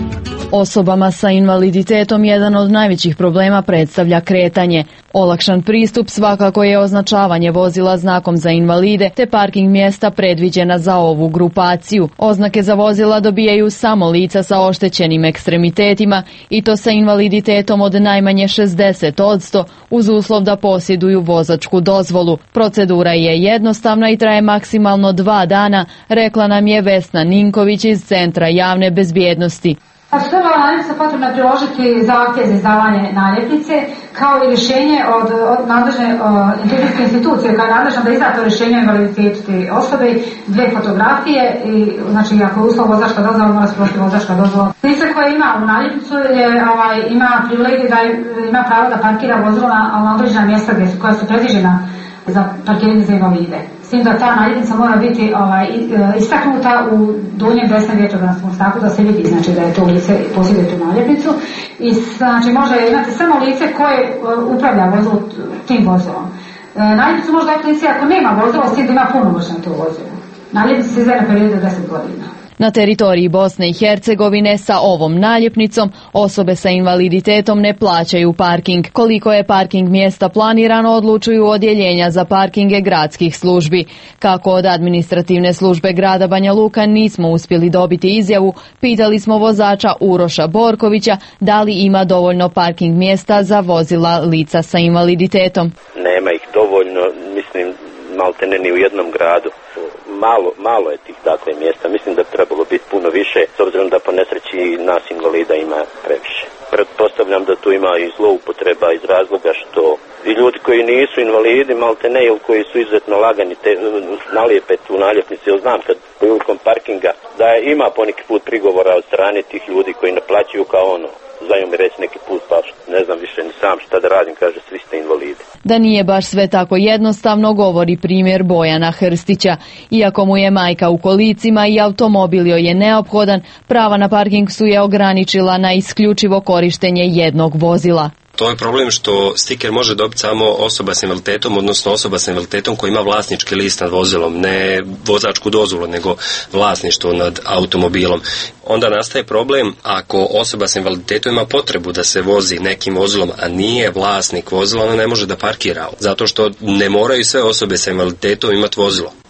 Osobama sa invaliditetom jedan od najvećih problema predstavlja kretanje. Olakšan pristup svakako je označavanje vozila znakom za invalide te parking mjesta predviđena za ovu grupaciju. Oznake za vozila dobijaju samo lica sa oštećenim ekstremitetima i to sa invaliditetom od najmanje šezdeset posto uz uslov da posjeduju vozačku dozvolu. Procedura je jednostavna i traje maksimalno dva dana, rekla nam je Vesna Ninković iz Centra javne bezbjednosti. Pa što je naljepnica potrebno priložiti zahtjev za izdavanje naljepnice kao i rješenje od, od nadležne uh, institucije koja je nadležna da izda to rješenje o invaliditetu te osobe, dve fotografije i znači ako je uslov vozačka dozvola mora se priložiti vozačka dozvola. Lice koje ima u naljepnicu je, ovaj, ima privilegiju da je, ima pravo da parkira vozilo na, na određena mjesta gdje su, koja su predviđena za parkiranje za invalide. S tim da ta naljepnica mora biti ovaj, istaknuta u donjem desnom vjetrobranskom znaku da se vidi znači, da je to lice posjeduje tu naljepnicu i znači može imati samo lice koje uh, upravlja vozilo tim vozilom. E, naljepnicu može dobiti lice ako nema vozilo, s tim da ima punomoćno to vozilo. Naljepnica se izdaje na periodu od deset godina. Na teritoriji Bosne i Hercegovine sa ovom naljepnicom osobe sa invaliditetom ne plaćaju parking. Koliko je parking mjesta planirano odlučuju odjeljenja za parkinge gradskih službi. Kako od administrativne službe grada Banja Luka nismo uspjeli dobiti izjavu, pitali smo vozača Uroša Borkovića da li ima dovoljno parking mjesta za vozila lica sa invaliditetom. Nema ih dovoljno, mislim, malte ne ni u jednom gradu. Malo, malo je tih dakle mjesta, mislim da bi trebalo biti puno više, s obzirom da po nesreći nas invalida ima previše. Pretpostavljam da tu ima i zloupotreba iz razloga što i ljudi koji nisu invalidi, malte ne, ili koji su izuzetno lagani te nalijepe tu naljepnicu, jer znam kad prilikom parkinga da je, ima poneki put prigovora od strane tih ljudi koji naplaćuju kao ono, znaju mi reći neki put, pa ne znam više ni sam šta da radim, kaže svi ste invalidi. Da nije baš sve tako jednostavno govori primjer Bojana Hrstića. Iako mu je majka u kolicima i automobil joj je neophodan, prava na parking su je ograničila na isključivo korištenje jednog vozila. To je problem što stiker može dobiti samo osoba s invaliditetom, odnosno osoba s invaliditetom koja ima vlasnički list nad vozilom, ne vozačku dozvolu, nego vlasništvo nad automobilom. Onda nastaje problem ako osoba s invaliditetom ima potrebu da se vozi nekim vozilom, a nije vlasnik vozila, ona ne može da parkira, zato što ne moraju sve osobe s invaliditetom imati vozilo.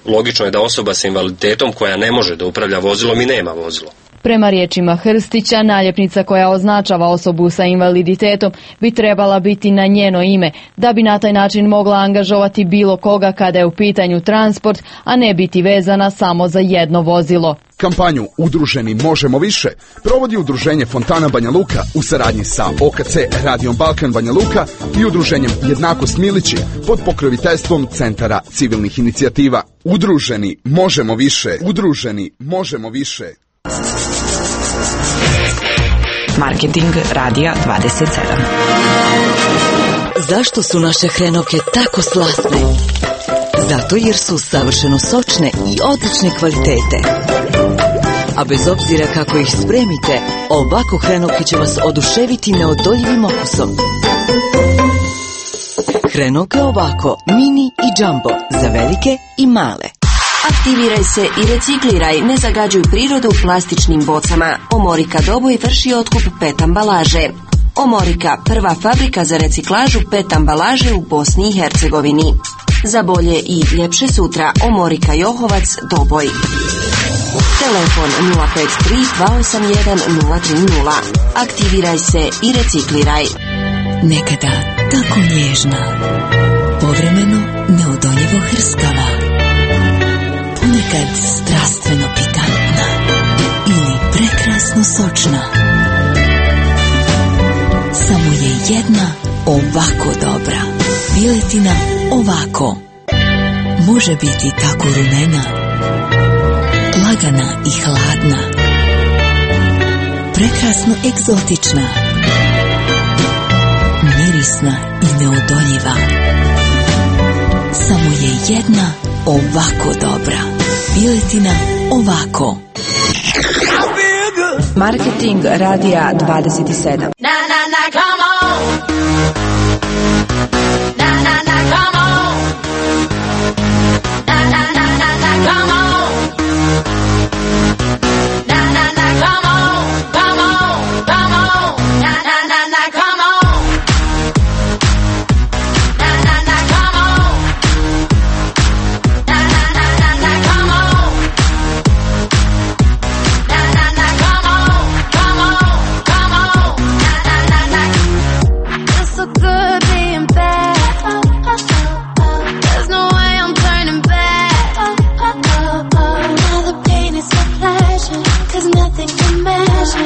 Logično je da osoba sa invaliditetom koja ne može da upravlja vozilom i nema vozilo. Prema riječima Hrstića, naljepnica koja označava osobu sa invaliditetom bi trebala biti na njeno ime, da bi na taj način mogla angažovati bilo koga kada je u pitanju transport, a ne biti vezana samo za jedno vozilo. Kampanju Udruženi možemo više provodi Udruženje Fontana Banja Luka u saradnji sa O K C Radijom Balkan Banja Luka i Udruženjem Jednakost Milići pod pokroviteljstvom Centara civilnih inicijativa. Udruženi možemo više. Udruženi možemo više. Marketing Radija dvadeset sedam. Zašto su naše hrenovke tako slasne? Zato jer su savršeno sočne i odlične kvalitete. A bez obzira kako ih spremite, ovako hrenovke će vas oduševiti neodoljivim okusom. Hrenovke ovako, mini i jumbo, za velike i male. Aktiviraj se i recikliraj, ne zagađuj prirodu plastičnim bocama. Omorika Doboj vrši otkup pet ambalaže. Omorika, prva fabrika za reciklažu pet ambalaže u Bosni i Hercegovini. Za bolje i ljepše sutra, Omorika Johovac, Doboj. Telefon nula pet tri dva osam jedan nula tri nula. Aktiviraj se i recikliraj. Nekada tako nježna, povremeno neodoljivo hrskava, ponekad strastveno pikantna ili prekrasno sočna. Samo je jedna ovako dobra. Piletina ovako. Može biti tako rumena, lagana i hladna, prekrasno egzotična, mirisna i neodoljiva. Samo je jedna ovako dobra. Piletina ovako. Marketing Radija dvadeset sedam. Na, na, na, come on. Na, na, na, come on. Na, na, na, na, na, come on. Na, na, na, come on. Come on, come on. Na, na, na, na, come on. Na, na, na, come on. Na, na, na, na, na, come on. Na, na, na, come on. Come on, come on. Na, na, na, na. Feels so good being bad. There's no way I'm turning back. Now the pain is so flashing, 'cause nothing can measure.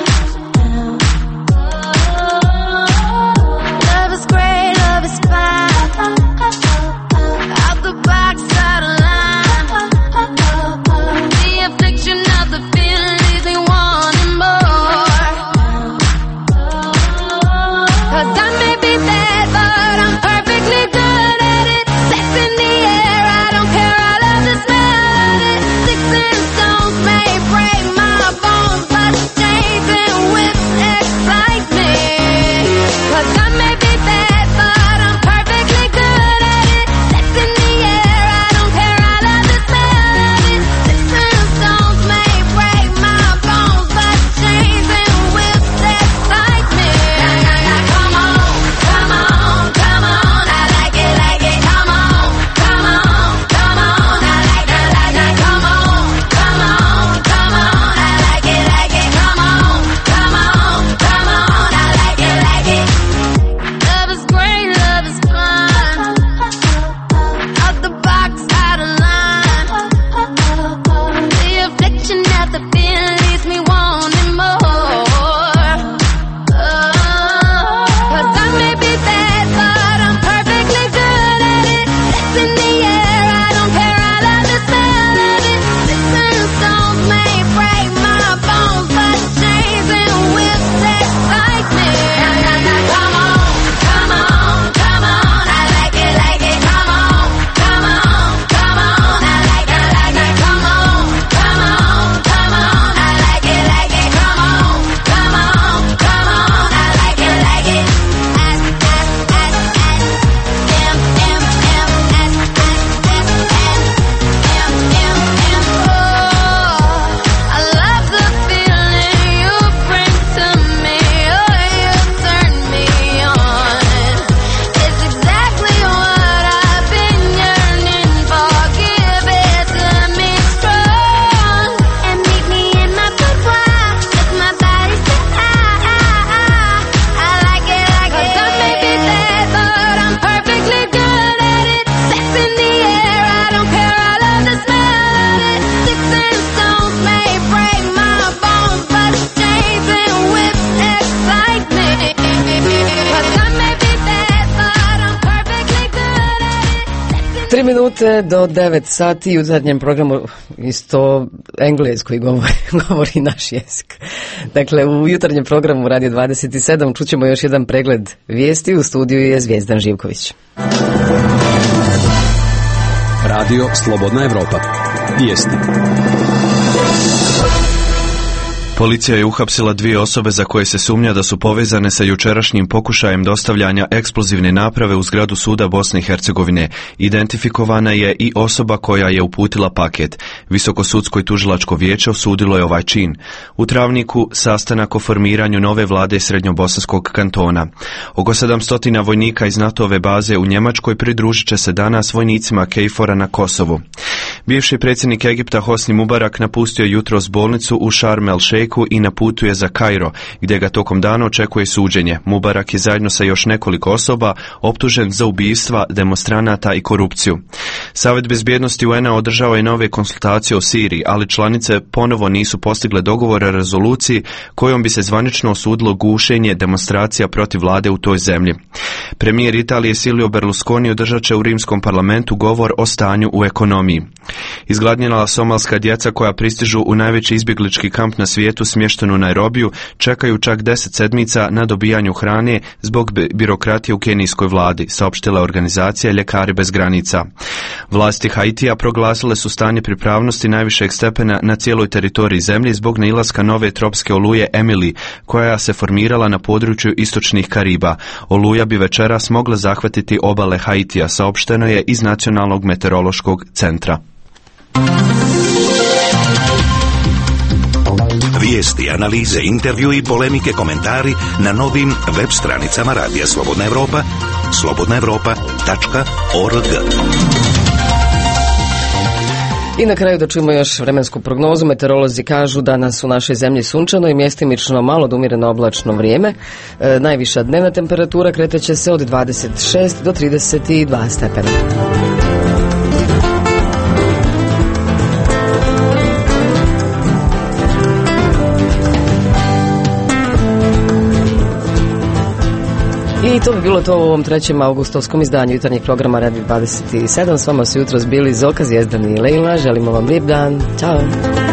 Love is great, love is fine. Out the box, out of line. The affliction of the feeling leaves me wanting more. 'Cause I may be bad, but I'm perfectly good at it. Sex in the air, I don't care, I love the smell of it. Sticks and stones may break my bones, but strength and Tri minute do devet sati u zadnjem programu isto engleskoj govori, govori naš jezik. Dakle, u jutarnjem programu Radio dvadeset sedam čućemo još jedan pregled vijesti. U studiju je Zvijezdan Živković. Radio Slobodna Evropa. Vijesti. Policija je uhapsila dvije osobe za koje se sumnja da su povezane sa jučerašnjim pokušajem dostavljanja eksplozivne naprave u zgradu suda Bosne i Hercegovine. Identifikovana je i osoba koja je uputila paket. Visokosudsko i tužilačko vijeće osudilo je ovaj čin. U Travniku sastanak o formiranju nove vlade Srednjobosanskog kantona. Oko sedamsto vojnika iz NATO-ove baze u Njemačkoj pridružit će se danas vojnicima Kejfora na Kosovu. Bivši predsjednik Egipta Hosni Mubarak napustio jutros bolnicu u Sharm el Sheikhu i na putu je za Kairo, gdje ga tokom dana očekuje suđenje. Mubarak je zajedno sa još nekoliko osoba optužen za ubistva, demonstranata i korupciju. Savjet bezbjednosti U N-a održava i nove konsultacije o Siriji, ali članice ponovo nisu postigle dogovor o rezoluciji kojom bi se zvanično osudilo gušenje demonstracija protiv vlade u toj zemlji. Premijer Italije Silvio Berlusconi održat će u rimskom parlamentu govor o stanju u ekonomiji. Izgladnjela somalska djeca koja pristižu u najveći izbjeglički kamp na svijetu smještenu u Nairobiju čekaju čak deset sedmica na dobijanju hrane zbog birokratije u kenijskoj vladi, saopštila organizacija Ljekari bez granica. Vlasti Haitija proglasile su stanje pripravnosti najvišeg stepena na cijeloj teritoriji zemlje zbog nailaska nove tropske oluje Emily, koja se formirala na području istočnih Kariba. Oluja bi večeras mogla zahvatiti obale Haitija, saopšteno je iz Nacionalnog meteorološkog centra. Vijesti, analize, intervju i polemike, komentari na novim web stranicama Radija Slobodna Evropa, slobodna evropa tačka org. I na kraju da čujemo još vremensku prognozu. Meteorolozi kažu da nas u našoj zemlji sunčano i mjestimično malo do umjereno oblačno vrijeme. E, najviša dnevna temperatura kreteće se od dvadeset šest do trideset dva stepena. I to bi bilo to u ovom trećem augustovskom izdanju jutarnjeg programa Radio dvadeset sedam. S vama su jutros bili Zoka, Zvijezdan i Lejla. Želimo vam lijep dan. Ćao.